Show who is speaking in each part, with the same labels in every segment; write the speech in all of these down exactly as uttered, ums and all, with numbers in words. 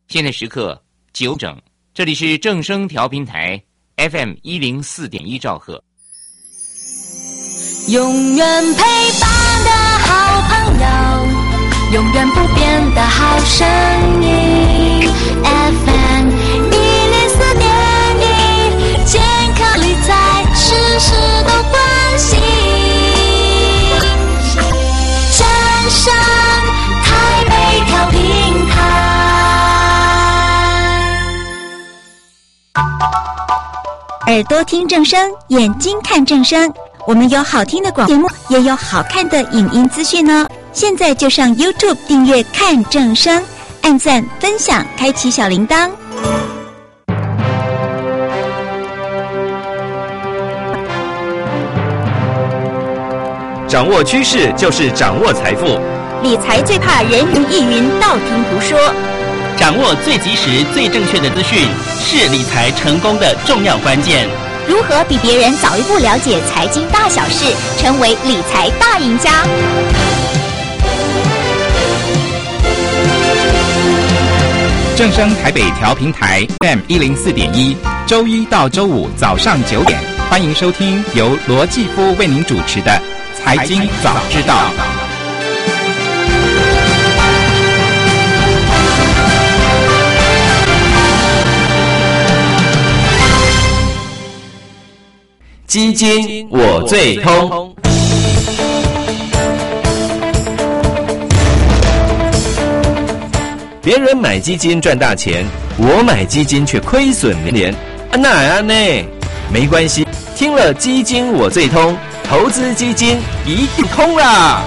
Speaker 1: 现在时刻九整，这里是正声调频台 F M 一零四点一兆赫。
Speaker 2: 永远陪伴的好朋友，永远不变的好声音 F M 一零四点一，健康理财事事都关心。正声台北调频台。
Speaker 3: 耳朵听正声，眼睛看正声。我们有好听的广播节目，也有好看的影音资讯哦。现在就上 YouTube 订阅看正声，按赞、分享，开启小铃铛。
Speaker 4: 掌握趋势就是掌握财富，
Speaker 3: 理财最怕人云亦云，道听途说。
Speaker 5: 掌握最及时、最正确的资讯，是理财成功的重要关键。
Speaker 3: 如何比别人早一步了解财经大小事，成为理财大赢家？
Speaker 6: 正声台北调频台 F M 一零四点一，周一到周五早上九点，欢迎收听由罗继夫为您主持的《财经早知道》。
Speaker 4: 基金我最通。别人买基金赚大钱，我买基金却亏损连连，啊那呀呢？没关系，听了基金我最通，投资基金一定通啦！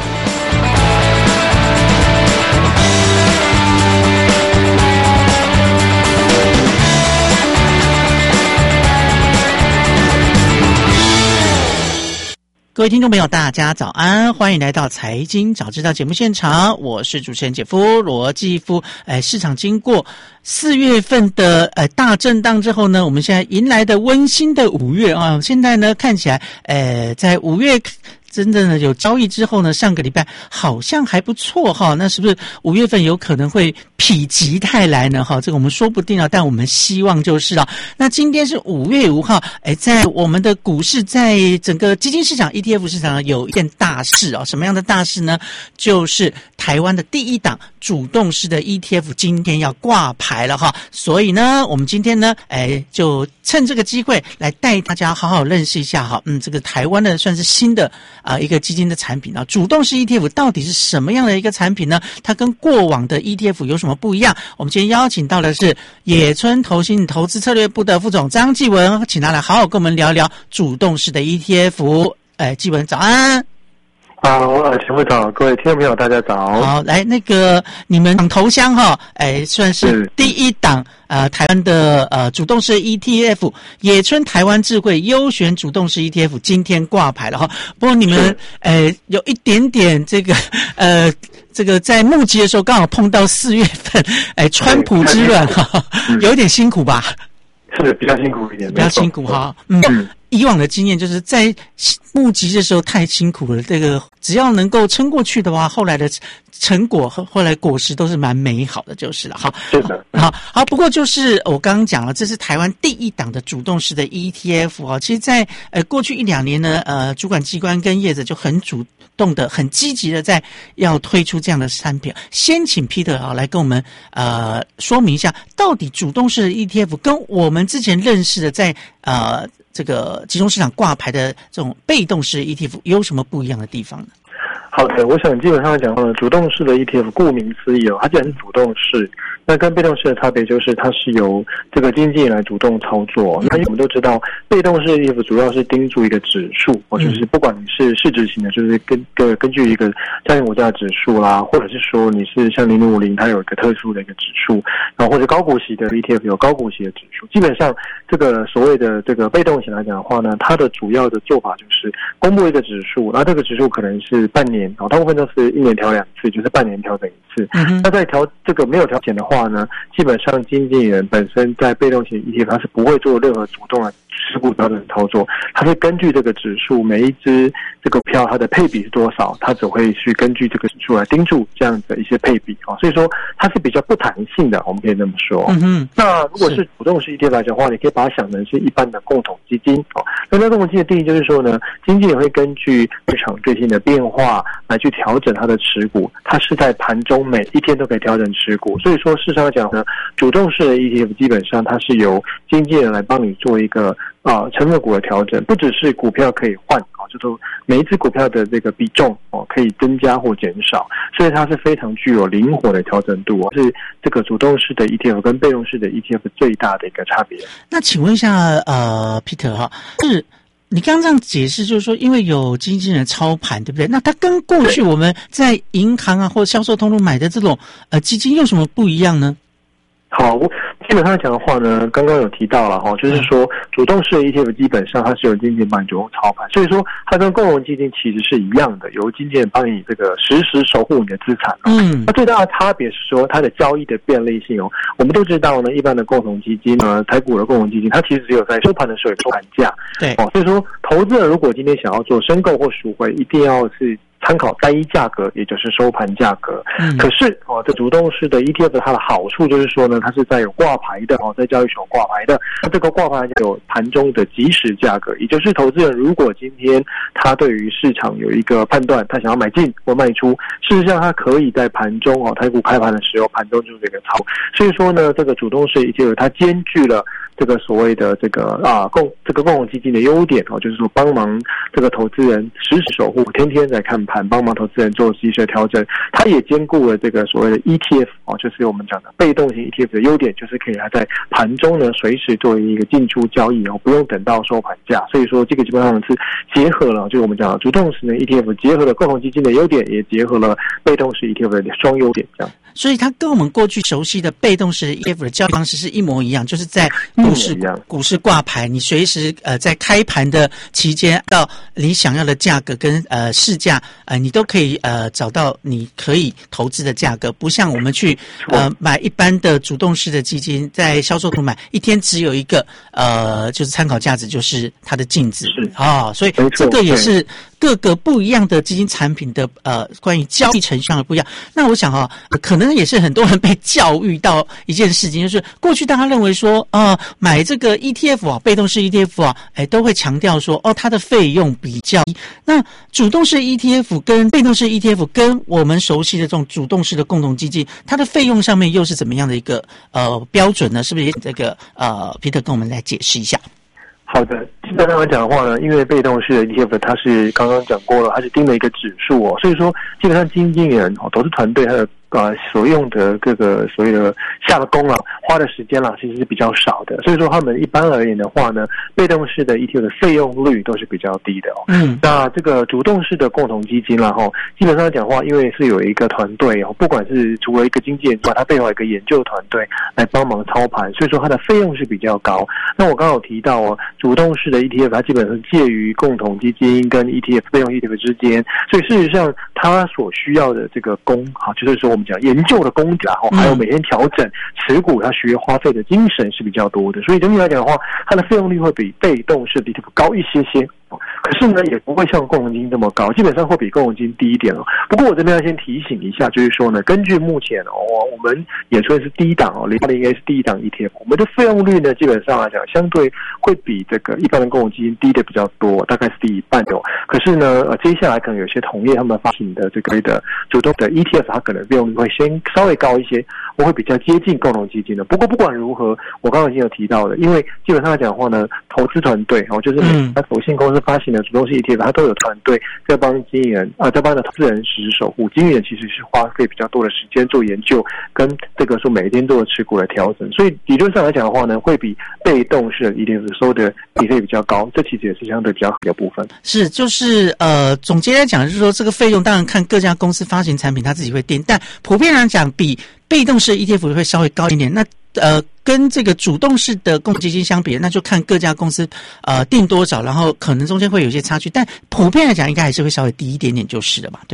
Speaker 7: 各位听众朋友大家早安，欢迎来到财经早知道节目现场，我是主持人姐夫罗继夫。哎，市场经过四月份的呃大震荡之后呢，我们现在迎来的温馨的五月啊，现在呢看起来呃在五月真正的有交易之后呢，上个礼拜好像还不错哈，那是不是五月份有可能会否极泰来呢？哈，这个我们说不定啊，但我们希望就是啊。那今天是五月五号，哎，在我们的股市，在整个基金市场 E T F 市场有一件大事啊，什么样的大事呢？就是台湾的第一档主动式的 E T F 今天要挂牌了哈，所以呢，我们今天呢，哎，就趁这个机会来带大家好好认识一下哈，嗯，这个台湾的算是新的。啊、呃，一个基金的产品啊，主动式 E T F 到底是什么样的一个产品呢？它跟过往的 E T F 有什么不一样？我们今天邀请到的是野村投信投资策略部的副总张继文，请他来好好跟我们聊聊主动式的 E T F。哎，继文早安。
Speaker 8: 好，呃，请问早，各位听众朋友，大家早。
Speaker 7: 好，来那个你们党头香哈，哎，算是第一档呃台湾的呃主动式 E T F 野村台湾智慧优选主动式 E T F 今天挂牌了哈。不过你们呃有一点点这个呃这个在募集的时候刚好碰到四月份哎川普之乱哈，有一点辛苦吧？
Speaker 8: 是比较辛苦一点，
Speaker 7: 比较辛苦哈。嗯。嗯以往的经验就是在募集的时候太辛苦了，这个只要能够撑过去的话，后来的成果和后来果实都是蛮美好的，就是了哈。
Speaker 8: 是的，
Speaker 7: 好，好。不过就是我刚刚讲了，这是台湾第一档的主动式的 E T F 啊。其实在，在呃过去一两年呢，呃，主管机关跟业者就很主动的、很积极的在要推出这样的产品。先请 Peter 啊来跟我们呃说明一下，到底主动式的 E T F 跟我们之前认识的在呃。这个集中市场挂牌的这种被动式 E T F 有什么不一样的地方呢？
Speaker 8: 好的，我想基本上讲呢，主动式的 E T F 顾名思义哦，它既然是主动式，那跟被动式的差别就是它是由这个经纪人来主动操作。那因为我们都知道，被动式 E T F 主要是盯住一个指数，哦，就是不管你是市值型的，就是根根根据一个家庭股价指数啦，或者是说你是像零零五零，它有一个特殊的一个指数，然后或者高股息的 E T F 有高股息的指数。基本上这个所谓的这个被动型来讲的话呢，它的主要的做法就是公布一个指数，然后这个指数可能是半年。大部分都是一年调两次，就是半年调整一次。嗯、那在调这个没有调整的话呢，基本上经纪人本身在被动型 E T F 它是不会做任何主动的持股调整操作，它是根据这个指数每一只这个票它的配比是多少，它只会去根据这个指数来盯住这样的一些配比啊，所以说它是比较不弹性的，我们可以这么说。嗯哼。那如果是主动式 E T F 来讲的话，你可以把它想成是一般的共同基金哦。那共同基金的定义就是说呢，经纪人会根据市场最新的变化来去调整它的持股，它是在盘中每一天都可以调整持股。所以说，事实上讲呢，主动式的 E T F 基本上它是由经纪人来帮你做一个啊、呃、成分股的调整，不只是股票可以换啊，就说每一只股票的这个比重哦可以增加或减少，所以它是非常具有灵活的调整度哦，是这个主动式的 E T F 跟被动式的 E T F 最大的一个差别。
Speaker 7: 那请问一下，呃 ，Peter 哈，是你刚刚这样解释，就是说，因为有经纪人操盘，对不对？那它跟过去我们在银行啊或销售通路买的这种呃基金有什么不一样呢？
Speaker 8: 好，基本上讲的话呢，刚刚有提到了哈，就是说主动式的 E T F 基本上它是由经纪人帮你主动操盘，所以说它跟共同基金其实是一样的，由经纪人帮你这个实时守护你的资产。嗯，那最大的差别是说它的交易的便利性哦。我们都知道呢，一般的共同基金呢，台股的共同基金，它其实只有在收盘的时候有收盘价。对，哦，所以说投资人如果今天想要做申购或赎回，一定要是参考单一价格，也就是收盘价格。嗯，可是哦，这主动式的 E T F 它的好处就是说呢，它是在有挂牌的哦，在交易所挂牌的。那这个挂牌有盘中的即时价格，也就是投资人如果今天他对于市场有一个判断，他想要买进或卖出，事实上他可以在盘中哦，台股开盘的时候，盘中就这个操。所以说呢，这个主动式 E T F 它兼具了这个所谓的这个啊共这个共同基金的优点哦，就是说帮忙这个投资人实时守护，天天在看盘，帮忙投资人做及时的调整。它也兼顾了这个所谓的 E T F 哦，就是我们讲的被动型 E T F 的优点，就是可以它在盘中呢随时作为一个进出交易哦，不用等到收盘价。所以说这个基本上是结合了，就是我们讲的主动式的 E T F 结合了共同基金的优点，也结合了被动式 E T F 的双优点，这样。
Speaker 7: 所以它跟我们过去熟悉的被动式 E T F 的交易方式是一模一样，就是在股市股市挂牌，你随时呃在开盘的期间到你想要的价格跟呃市价呃你都可以呃找到你可以投资的价格，不像我们去呃买一般的主动式的基金，在销售图买一天只有一个呃就是参考价值，就是它的净值啊、哦，所以这个也是各个不一样的基金产品的呃关于交易程序上的不一样。那我想哈、哦，可能也是很多人被教育到一件事情，就是过去大家认为说啊、呃，买这个 E T F 啊，被动式 E T F 啊，哎，都会强调说哦，它的费用比较低。那主动式 E T F 跟被动式 E T F 跟我们熟悉的这种主动式的共同基金，它的费用上面又是怎么样的一个呃标准呢？是不是也这个呃 Peter 跟我们来解释一下？
Speaker 8: 好的，基本上来讲的话呢，因为被动式的 E T F 它是刚刚讲过了，它是定了一个指数哦，所以说基本上经纪人哦，投资团队它的呃所用的各个所谓的下的功啊，花的时间啦，其实是比较少的，所以说他们一般而言的话呢，被动式的 E T F 的费用率都是比较低的哦。嗯，那这个主动式的共同基金啦哈，基本上来讲的话，因为是有一个团队哦，不管是除了一个经纪人之外，它背后有一个研究团队来帮忙操盘，所以说它的费用是比较高。那我刚刚有提到哦，主动式的 E T F 它基本上介于共同基金跟 E T F 被动 E T F 之间，所以事实上它所需要的这个功哈，就是说我们讲研究的功底啊，还有每天调整持股，它需要花费的精神是比较多的，所以整体来讲的话，它的费用率会比被动式的 E T F 高一些些。可是呢，也不会像共同基金这么高，基本上会比共同基金低一点哦。不过我这边要先提醒一下，就是说呢，根据目前哦，我们也算是低档哦，零八零应该是低档 E T F， 我们的费用率呢，基本上来讲，相对会比这个一般的共同基金低的比较多，大概是低一半的哦。可是呢，呃，接下来可能有些同业他们发行的这个的主动的 E T F， 它可能费用率会先稍微高一些，我会比较接近共同基金的。不过不管如何，我刚刚已经有提到了，因为基本上来讲的话呢，投资团队哦，就是它投信公司发行的主动式 E T F， 它都有团队在帮经纪人啊，在帮的投资人实时守护。经纪人其实是花费比较多的时间做研究，跟这个说每一天都有持股的调整，所以理论上来讲的话呢，会比被动式的 E T F 收的比费比较高，这其实也是相对比较合理的部分。
Speaker 7: 是，就是呃，总结来讲，就是说这个费用当然看各家公司发行产品，它自己会定，但普遍来讲，比被动式 E T F 会稍微高一点。那呃，跟这个主动式的共同基金相比，那就看各家公司呃定多少，然后可能中间会有一些差距，但普遍来讲，应该还是会稍微低一点点就是了嘛，对不对？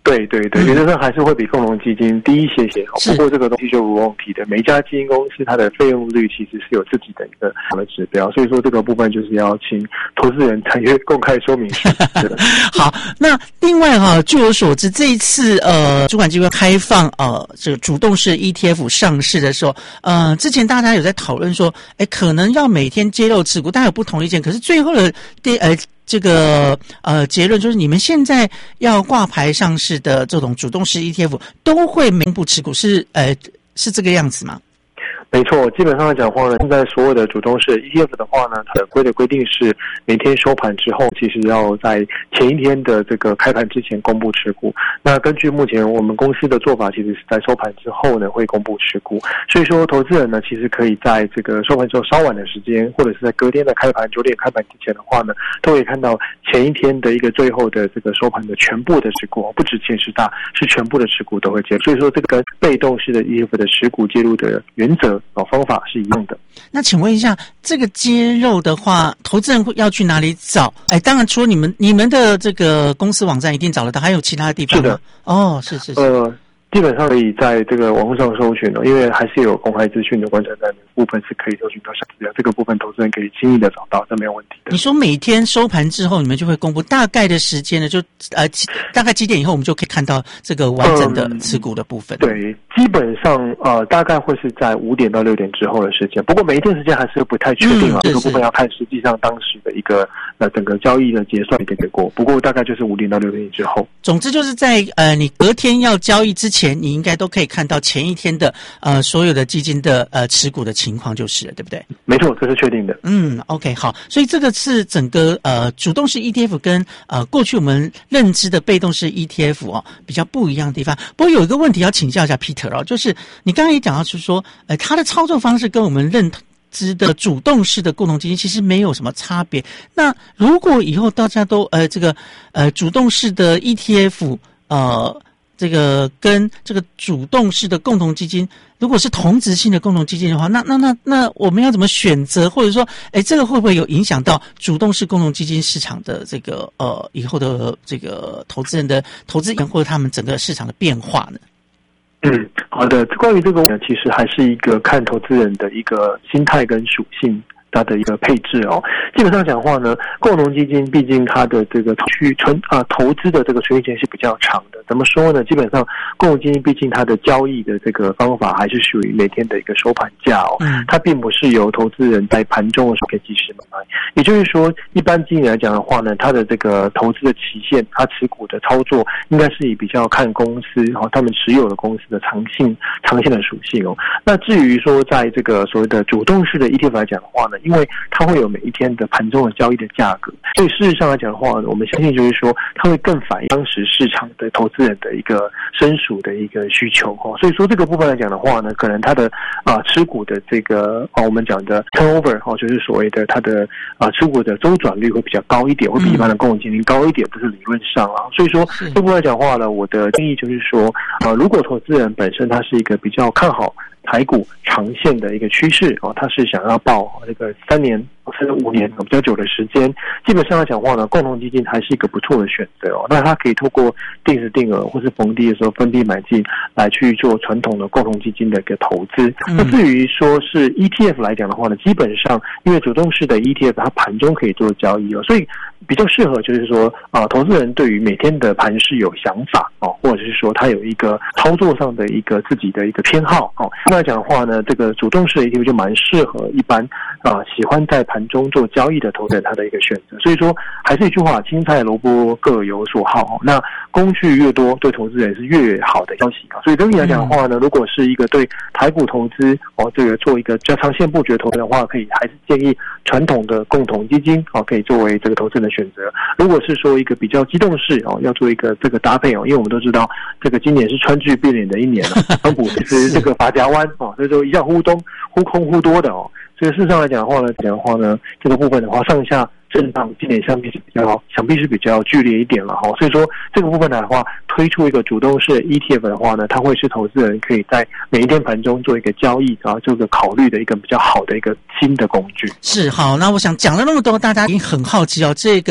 Speaker 8: 对对对，原则上还是会比共同基金低一些些。不过这个东西就如我提的，每一家基金公司它的费用率其实是有自己的一个的指标，所以说这个部分就是要请投资人参阅公开说明书。
Speaker 7: 好，那另外哈、啊，据我所知，这一次呃主管机关开放呃这个主动式 E T F 上市的时候，呃之前大家有在讨论说，哎，可能要每天揭露持股，大家有不同意见，可是最后的第呃。这个呃结论就是，你们现在要挂牌上市的这种主动式 E T F 都会公布持股，是呃是这个样子吗？
Speaker 8: 没错，基本上来讲的话呢，现在所有的主动式 E T F 的话呢，它的规的规定是每天收盘之后，其实要在前一天的这个开盘之前公布持股。那根据目前我们公司的做法，其实是在收盘之后呢会公布持股。所以说，投资人呢其实可以在这个收盘之后稍晚的时间，或者是在隔天的开盘九点开盘之前的话呢，都可以看到前一天的一个最后的这个收盘的全部的持股，不止前十大，是全部的持股都会揭露。所以说，这个跟被动式的 E T F 的持股揭露的原则哦方法是一样的。
Speaker 7: 那请问一下，这个揭露的话，投资人会要去哪里找？哎，当然除了你们你们的这个公司网站一定找得到，还有其他的地方吗？
Speaker 8: 是的，
Speaker 7: 哦，是是是。
Speaker 8: 呃，基本上可以在这个网络上搜寻的，因为还是有公开资讯的观察站的部分是可以搜寻到详资料，这个部分投资人可以轻易的找到，这没有问题的。
Speaker 7: 你说每天收盘之后，你们就会公布大概的时间呢？就呃，大概几点以后，我们就可以看到这个完整的持股的部分。
Speaker 8: 嗯、对，基本上呃，大概会是在五点到六点之后的时间。不过每一天时间还是不太确定啊，嗯、这个部分要看实际上当时的一个呃整个交易的结算的结果。不过大概就是五点到六点之后。
Speaker 7: 总之就是在呃你隔天要交易之前，你应该都可以看到前一天的呃所有的基金的呃持股的情况就是了，对不对？
Speaker 8: 没错，这是确定的。
Speaker 7: 嗯 ，OK， 好，所以这个是整个呃主动式 E T F 跟呃过去我们认知的被动式 E T F 哦比较不一样的地方。不过有一个问题要请教一下 Peter 哦，就是你刚刚也讲到是说，呃，它的操作方式跟我们认知的主动式的共同基金其实没有什么差别。那如果以后大家都呃这个呃主动式的 E T F 呃。这个跟这个主动式的共同基金，如果是同质性的共同基金的话，那那那那我们要怎么选择？或者说，哎，这个会不会有影响到主动式共同基金市场的这个呃以后的这个投资人的投资人或者他们整个市场的变化呢？
Speaker 8: 嗯，好的。关于这个呢，其实还是一个看投资人的一个心态跟属性。它的一个配置哦，基本上讲话呢，共同基金毕竟它的这个去存啊投资的这个存续期是比较长的。怎么说呢？基本上共同基金毕竟它的交易的这个方法还是属于每天的一个收盘价哦，嗯、它并不是由投资人在盘中的时候可以及时买卖。也就是说，一般基金来讲的话呢，它的这个投资的期限，它持股的操作应该是以比较看公司哦，他们持有的公司的长性长线的属性哦。那至于说在这个所谓的主动式的 E T F 来讲的话呢，因为它会有每一天的盘中的交易的价格，所以事实上来讲的话呢，我们相信就是说，它会更反映当时市场的投资人的一个申赎的一个需求哦。所以说这个部分来讲的话呢，可能它的啊、呃、持股的这个啊我们讲的 turnover 哦，就是所谓的它的啊持股的周转率会比较高一点，会比一般的共同基金高一点，这是理论上啊。所以说这部分来讲的话呢，我的建议就是说，啊、呃、如果投资人本身他是一个比较看好台股长线的一个趋势哦，他是想要抱这个三年甚至五年比较久的时间，基本上来讲的话呢，共同基金还是一个不错的选择哦。那它可以透过定时定额或是逢低的时候分批买进来去做传统的共同基金的一个投资。那至于说是 E T F 来讲的话呢，基本上因为主动式的 E T F 它盘中可以做交易哦，所以比较适合就是说啊、呃，投资人对于每天的盘势有想法哦，或者是说他有一个操作上的一个自己的一个偏好哦。那来讲的话呢，这个主动式的 E T F 就蛮适合一般啊、呃、喜欢在盘中做交易的投资人他的一个选择。所以说还是一句话，青菜萝卜各有所好哦。那工具越多，对投资人是越好的消息啊。所以整体来讲的话呢，如果是一个对台股投资哦，这个做一个较长线布局的投资的话，可以还是建议传统的共同基金哦，可以作为这个投资人的选择。如果是说一个比较机动式哦，要做一个这个搭配哦，因为我们都知道这个今年是川剧变脸的一年了，港股其实这个法夹湾哦，所以说一下忽东忽空忽多的哦。所以事实上来讲的话呢，讲的话呢，这个部分的话上下震荡今年相比是比较想必是比较剧烈一点了哈。所以说这个部分的话，推出一个主动式 E T F 的话呢，它会是投资人可以在每一天盘中做一个交易，然后这个考虑的一个比较好的一个新的工具。
Speaker 7: 是好，那我想讲了那么多，大家已经很好奇哦，这个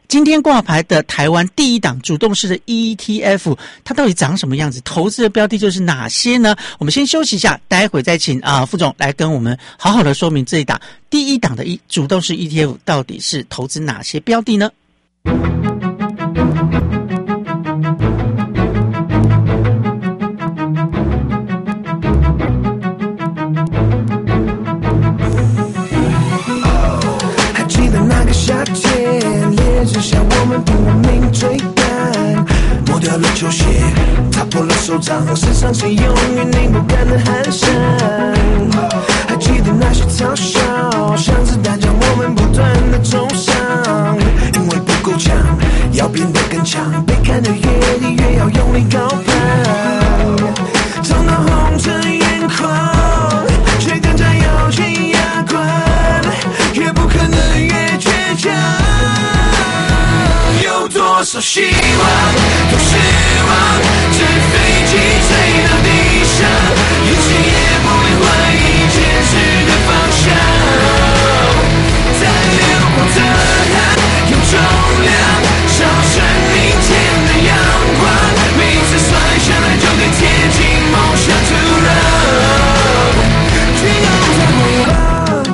Speaker 7: 今天挂牌的台湾第一档主动式的 E T F， 它到底长什么样子？投资的标的就是哪些呢？我们先休息一下，待会再请啊、呃、副总来跟我们好好的说明这一档第一档的一主动式 E T F 到底是投资哪些标的呢？
Speaker 9: 只想我们拼了命追赶，磨掉了球鞋，踏破了手掌，身上是永远拧不干的汗衫。还记得那些嘲笑，像子弹将我们不断的重伤，因为不够强，要变得更强，被看得越低越要用力高攀，痛到红着眼眶，却更加咬紧牙关，越不可能越倔强。有多少希望，多失望，纸飞机坠到地上，一切也不会怀疑坚持的方向。在流过的汗，有重量，烧成明天的阳光，每次摔下来就跟贴近梦想土壤，只有在回望。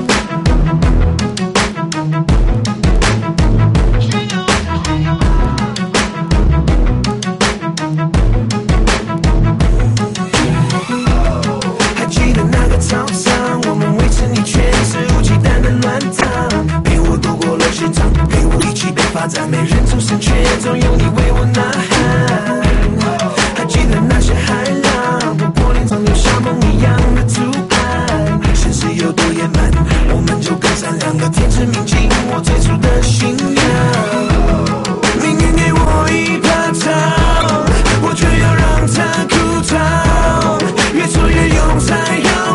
Speaker 9: 没人出声，却总有你为我呐喊。还记得那些海浪，不过脸上留下梦一样的图案。现实有多野蛮，我们就更善良的天真铭记我最初的信仰。命运给我一把刀，我却要让它枯燥，越挫越勇才要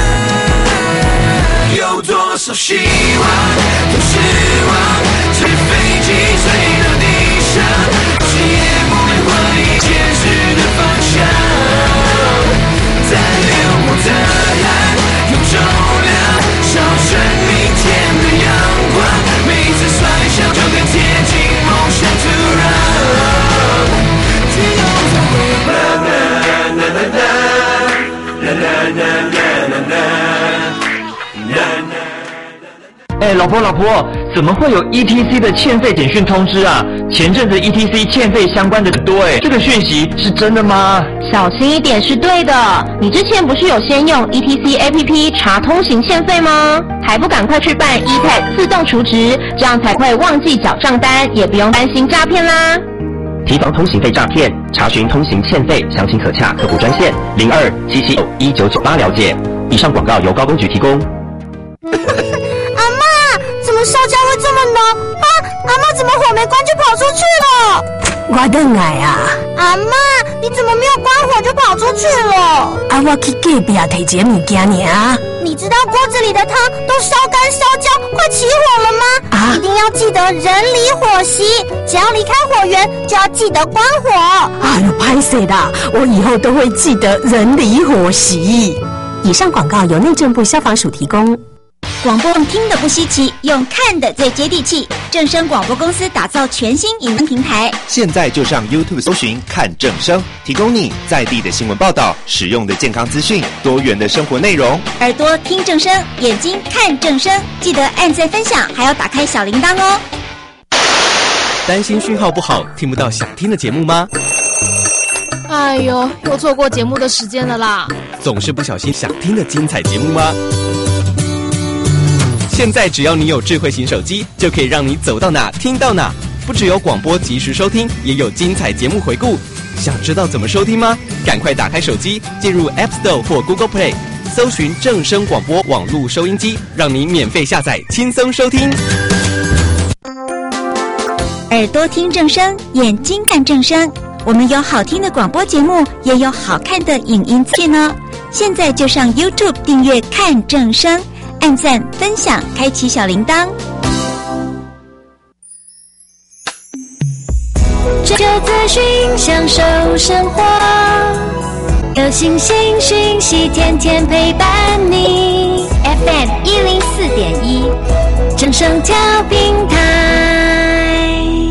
Speaker 9: 完。有多少希望，多失望，纸飞机坠到地上，谁也不会怀疑坚持的方向。在流过的汗，有重量，烧成明天的阳光，每次摔下就更贴近梦想土壤，只有在回望。
Speaker 10: 哎，老婆老婆，怎么会有 E T C 的欠费简讯通知啊？前阵子 E T C 欠费相关的很多哎，这个讯息是真的吗？
Speaker 11: 小心一点是对的。你之前不是有先用 E T C A P P 查通行欠费吗？还不赶快去办 E T A G 自动储值，这样才会忘记缴账单，也不用担心诈骗啦。
Speaker 10: 提防通行费诈骗，查询通行欠费，详情可洽客服专线零二七七九一九九八了解。以上广告由高工局提供。
Speaker 12: 怎么烧焦会这么浓啊？阿嬷怎么火没关就跑出去了？
Speaker 13: 我回来啊！
Speaker 12: 阿嬷，你怎么没有关火就跑出去了？
Speaker 13: 啊，我去隔壁提一个物件尔。
Speaker 12: 你知道锅子里的汤都烧干烧焦，快起火了吗？啊！一定要记得人离火熄，只要离开火源就要记得关火。
Speaker 13: 哎呦，拍谁的？我以后都会记得人离火熄。以上广告由内政部消防署提供。
Speaker 3: 广播听的不稀奇，用看的最接地气。正声广播公司打造全新影音平台，
Speaker 14: 现在就上 YouTube 搜寻看正声，提供你在地的新闻报道、实用的健康资讯、多元的生活内容。
Speaker 3: 耳朵听正声，眼睛看正声，记得按赞分享，还要打开小铃铛哦。
Speaker 4: 担心讯号不好，听不到想听的节目吗？
Speaker 15: 哎呦，又错过节目的时间了啦！
Speaker 4: 总是不小心想听的精彩节目吗？现在只要你有智慧型手机，就可以让你走到哪听到哪。不只有广播及时收听，也有精彩节目回顾。想知道怎么收听吗？赶快打开手机，进入 App Store 或 Google Play， 搜寻正声广播网络收音机，让你免费下载，轻松收听。
Speaker 3: 耳朵听正声，眼睛看正声。我们有好听的广播节目，也有好看的影音资讯哦。现在就上 YouTube 订阅看正声。按赞、分享、开启小铃铛。
Speaker 2: 追求资讯，享受生活，有新鲜讯息，天天陪伴你。F M 一零四点一，正声调频台。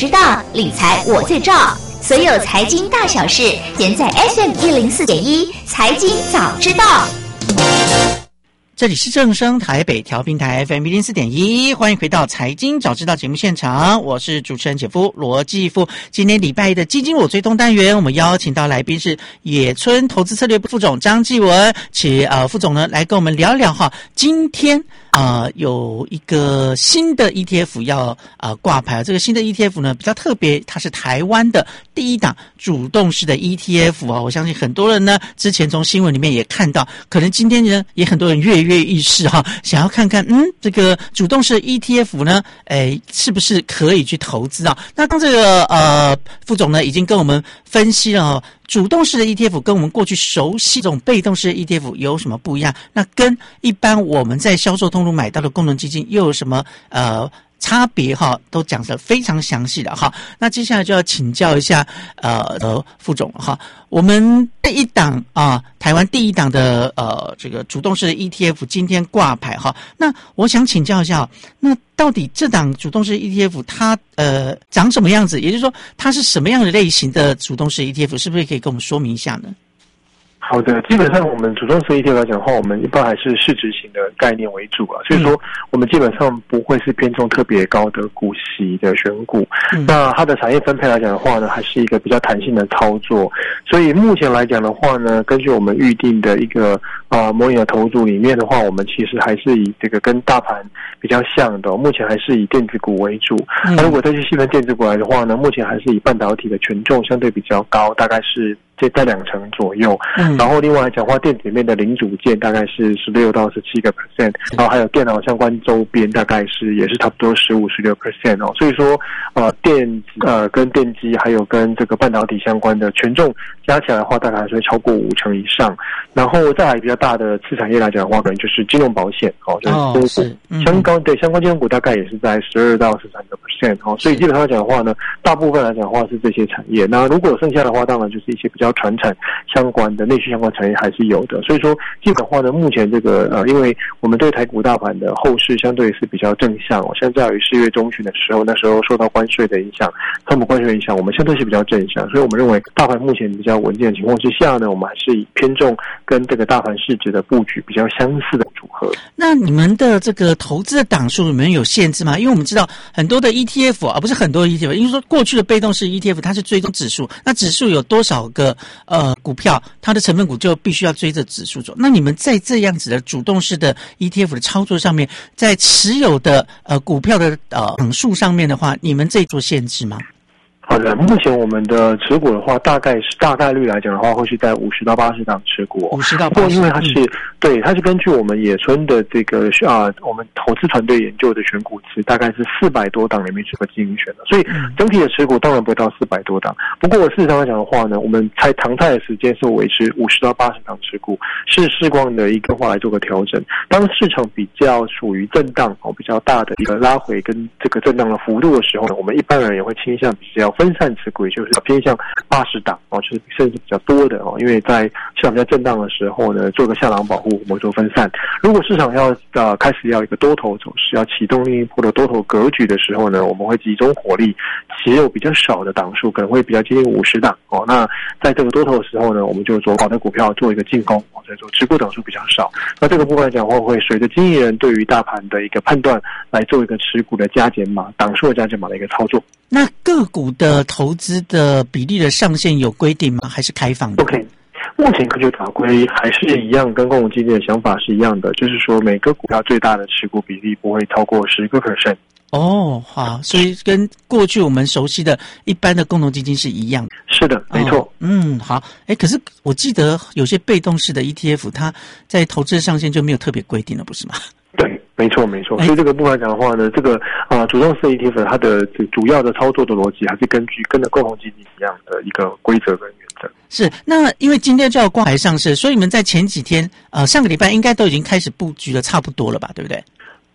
Speaker 16: 知道，理财我最照。所有财经大小事，全在 F M 一零四点一财经早知道。
Speaker 7: 这里是正声台北调频台 F M 一零四点一，欢迎回到财经早知道节目现场，我是主持人姐夫罗继夫。今天礼拜一的基金我追踪单元，我们邀请到来宾是野村投资策略部副总张继文，且呃副总呢来跟我们聊聊哈，今天呃有一个新的 E T F 要呃挂牌，这个新的 E T F 呢比较特别，它是台湾的第一档主动式的 E T F 啊，我相信很多人呢之前从新闻里面也看到，可能今天呢也很多人跃跃欲试哈，想要看看嗯这个主动式 E T F 呢，诶是不是可以去投资啊？那当这个呃副总呢已经跟我们分析了哦，主动式的 E T F 跟我们过去熟悉这种被动式的 E T F 有什么不一样？那跟一般我们在销售通路买到的共同基金又有什么呃差别哈？都讲得非常详细的哈。那接下来就要请教一下呃呃副总哈，我们第一档啊，台湾第一档的呃这个主动式的 E T F 今天挂牌哈。那我想请教一下，那到底这档主动式 E T F 它呃长什么样子？也就是说，它是什么样的类型的主动式 E T F？ 是不是可以跟我们说明一下呢？
Speaker 8: 好的，基本上我们主动式 E T F 来讲的话，我们一般还是市值型的概念为主啊，所以说我们基本上不会是偏重特别高的股息的选股。嗯、那它的产业分配来讲的话呢，还是一个比较弹性的操作。所以目前来讲的话呢，根据我们预定的一个啊、呃、模拟的投组里面的话，我们其实还是以这个跟大盘比较像的、哦，目前还是以电子股为主。嗯、那如果再去细分电子股来的话呢，目前还是以半导体的权重相对比较高，大概是这在两成左右。嗯、然后另外来讲的话，电子里面的零组件大概是十六到十七个 percent， 然后还有电脑相关周边大概是也是差不多十五十六 percent 哦。所以说呃电子呃跟电机还有跟这个半导体相关的权重加起来的话，大概还是会超过五成以上。然后再来比较大的次产业来讲的话，可能就是金融保险哦，就是相、嗯、关对相关金融股大概也是在十二到十三个 percent 哦。所以基本上来讲的话呢，大部分来讲的话是这些产业。那如果剩下的话，当然就是一些比较传产相关的内需相关产业还是有的。所以说基本的话呢，目前这个呃，因为我们对台股大盘的后市相对是比较正向哦，相较于四月中旬的时候，那时候受到关税的影响，川普关税的影响，我们相对是比较正向，所以我们认为大盘目前比较稳健的情况之下呢，我们还是以偏重跟这个大盘市值的布局比较相似的组合。
Speaker 7: 那你们的这个投资的档数你们有限制吗？因为我们知道很多的 E T F 啊，不是很多 E T F， 因为说过去的被动式 E T F 它是追踪指数，那指数有多少个呃股票，它的成分股就必须要追着指数走。那你们在这样子的主动式的 E T F 的操作上面，在持有的呃股票的呃档数上面的话，你们这做限制吗？
Speaker 8: 好的，目前我们的持股的话，大概是大概率来讲的话，会是在五十到八十档持股。
Speaker 7: 五十到八十，
Speaker 8: 不过因为它是、嗯、对，它是根据我们野村的这个啊，我们投资团队研究的选股池，大概是四百多档里面这个精选的，所以整体的持股当然不会到四百多档。不过事实上来讲的话呢，我们才常态的时间是维持五十到八十档持股，是视况的一个话来做个调整。当市场比较属于震荡哦，比较大的一个拉回跟这个震荡的幅度的时候呢，我们一般人也会倾向比较分散持股，也就是偏向八十档哦，就是甚至比较多的哦，因为在市场比较震荡的时候呢，做个下档保护，我们做分散。如果市场要呃开始要一个多头走势，要启动另一波的多头格局的时候呢，我们会集中火力，持有比较少的档数，可能会比较接近五十档哦。那在这个多头的时候呢，我们就做好的股票做一个进攻哦，所以说持股档数比较少。那这个部分来讲的话，会随着经纪人对于大盘的一个判断来做一个持股的加减码、档数的加减码的一个操作。
Speaker 7: 那个股的投资的比例的上限有规定吗？还是开放的
Speaker 8: ？OK， 目前科学法规还是一样，跟共同基金的想法是一样的，就是说每个股票最大的持股比例不会超过十个 percent。
Speaker 7: 哦，好，所以跟过去我们熟悉的一般的共同基金是一样的。
Speaker 8: 是的，没错。
Speaker 7: 哦、嗯，好。哎，可是我记得有些被动式的 E T F， 它在投资的上限就没有特别规定了，不是吗？
Speaker 8: 对，没错没错。所以这个部分来讲的话呢，这个啊、呃、主动式 E T F 它的主要的操作的逻辑还是根据跟着共同基金一样的一个规则跟原则。
Speaker 7: 是，那因为今天就要挂牌上市，所以你们在前几天呃上个礼拜应该都已经开始布局的差不多了吧，对不对？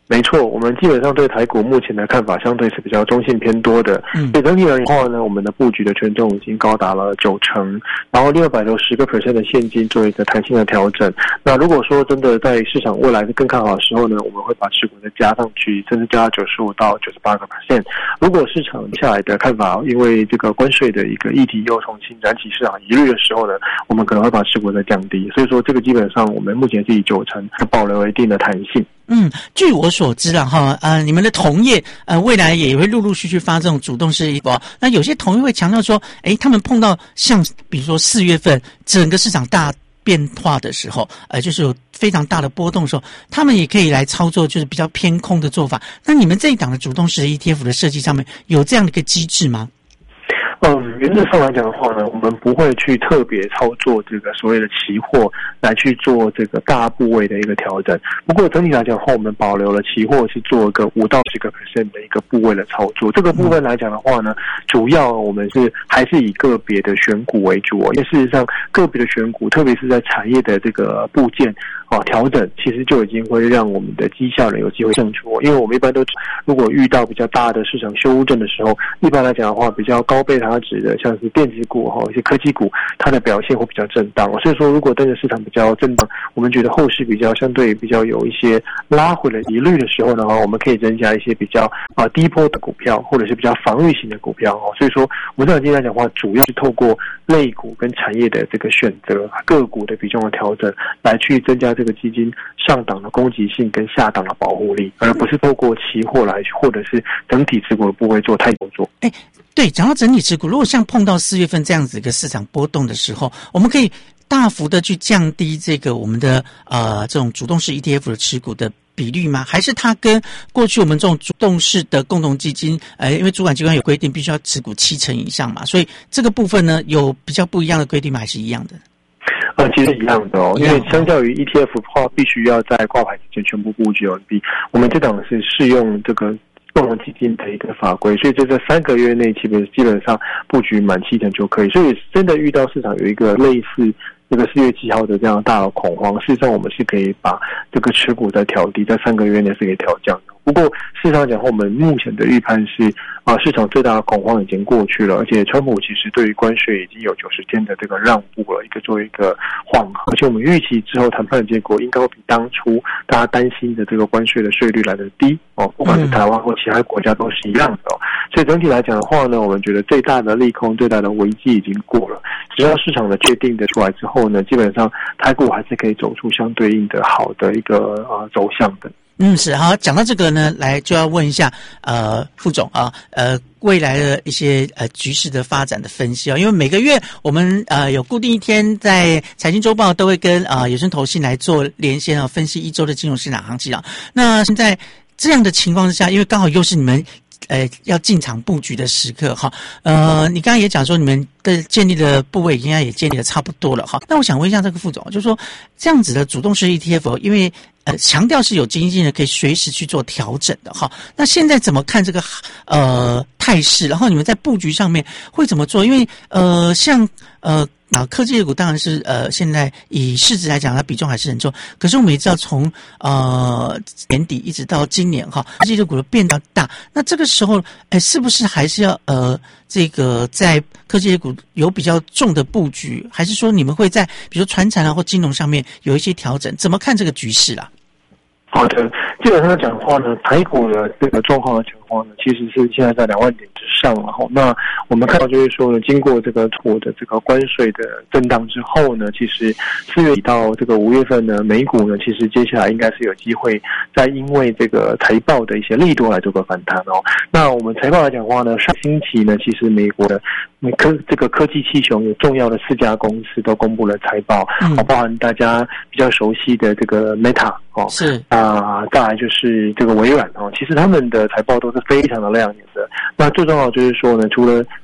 Speaker 8: 没错，我们基本上对台股目前的看法相对是比较中性偏多的。
Speaker 7: 嗯，
Speaker 8: 所以整体而言的话呢，我们的布局的权重已经高达了九成，然后另外保留十个 percent 的现金做一个弹性的调整。那如果说真的在市场未来是更看好的时候呢，我们会把持股再加上去，甚至加到九十五到九十八个 percent。如果市场下来的看法因为这个关税的一个议题又重新燃起市场疑虑的时候呢，我们可能会把持股再降低。所以说，这个基本上我们目前是以九成保留一定的弹性。
Speaker 7: 嗯，据我所知啦，哈，呃，你们的同业呃，未来也会陆陆续续发这种主动式 E T F。那有些同业会强调说，诶，他们碰到像比如说四月份整个市场大变化的时候，呃，就是有非常大的波动的时候，他们也可以来操作，就是比较偏空的做法。那你们这一档的主动式 E T F 的设计上面有这样的一个机制吗？
Speaker 8: 嗯，原则上来讲的话呢，我们不会去特别操作这个所谓的期货来去做这个大部位的一个调整。不过整体来讲的话，我们保留了期货是做一个五到十个 percent 的一个部位的操作。这个部分来讲的话呢，主要我们是还是以个别的选股为主哦，因为事实上个别的选股，特别是在产业的这个部件哦调整，其实就已经会让我们的绩效呢有机会胜出。因为我们一般都如果遇到比较大的市场修正的时候，一般来讲的话，比较高贝塔值的，像是电子股哈，一些科技股，它的表现会比较震荡。所以说，如果跟着市场比较震荡，我们觉得后市比较相对比较有一些拉回的疑虑的时候呢，我们可以增加一些比较啊低波的股票，或者是比较防御型的股票哦。所以说，我们这样今天来讲的话，主要是透过类股跟产业的这个选择，个股的比重的调整，来去增加这个基金上档的攻击性跟下档的保护力，而不是透过期货来或者是整体持股的部位做太多做。
Speaker 7: 哎，对，讲到整体持股，如果像碰到四月份这样子一个市场波动的时候，我们可以大幅的去降低这个我们的呃这种主动式 E T F 的持股的比率吗？还是它跟过去我们这种主动式的共同基金，呃，因为主管机关有规定必须要持股七成以上嘛，所以这个部分呢有比较不一样的规定吗？还是一样的？
Speaker 8: 呃，其实一样的哦，因为相较于 E T F 的话，必须要在挂牌之前全部布局完毕。我们这档是适用这个共同基金的一个法规，所以在这三个月内，基本基本上布局满七成就可以。所以真的遇到市场有一个类似这个四月七号的这样大的恐慌，事实上我们是可以把这个持股再调低，在三个月内是可以调降的。不过事实上讲，我们目前的预判是啊、呃，市场最大的恐慌已经过去了，而且川普其实对于关税已经有九十天的这个让步了，一个做一个缓和，而且我们预期之后谈判的结果应该会比当初大家担心的这个关税的税率来得低哦，不管是台湾或其他国家都是一样的哦。所以整体来讲的话呢，我们觉得最大的利空、最大的危机已经过了，只要市场的确定的出来之后呢，基本上台股还是可以走出相对应的好的一个呃走向的。
Speaker 7: 嗯，是好。讲到这个呢，来就要问一下，呃，副总啊，呃，未来的一些呃局势的发展的分析啊，因为每个月我们呃有固定一天在财经周报都会跟啊、呃、野生投信来做连线啊，分析一周的金融市场行情啊。那现在这样的情况之下，因为刚好又是你们呃要进场布局的时刻哈，呃，你刚刚也讲说你们的建立的部位应该也建立的差不多了哈。那我想问一下这个副总，就是说这样子的主动式 E T F， 因为呃强调是有基金经理可以随时去做调整的哈。那现在怎么看这个呃态势？然后你们在布局上面会怎么做？因为呃像呃。啊，科技类股当然是呃，现在以市值来讲，它比重还是很重。可是我们也知道，从呃年底一直到今年哈，科技类股的变大大。那这个时候，哎，是不是还是要呃，这个在科技类股有比较重的布局，还是说你们会在比如说传产啊或金融上面有一些调整？怎么看这个局势啦？
Speaker 8: 好的，基本上讲的话呢，台股的这个状况的情况呢，其实是现在在两万点之上了哈。那我们看到就是说呢，经过这个土的这个关税的震荡之后呢，其实四月底到这个五月份呢，美股呢，其实接下来应该是有机会再因为这个财报的一些力度来做个反弹哦。那我们财报来讲的话呢，上星期呢，其实美国的科这个科技七雄有重要的四家公司都公布了财报，嗯，包含大家比较熟悉的这个 Meta 哦，是啊，再来就是这个微软哦，其实他们的财报都是非常的亮眼的。那最重要就是说呢，除了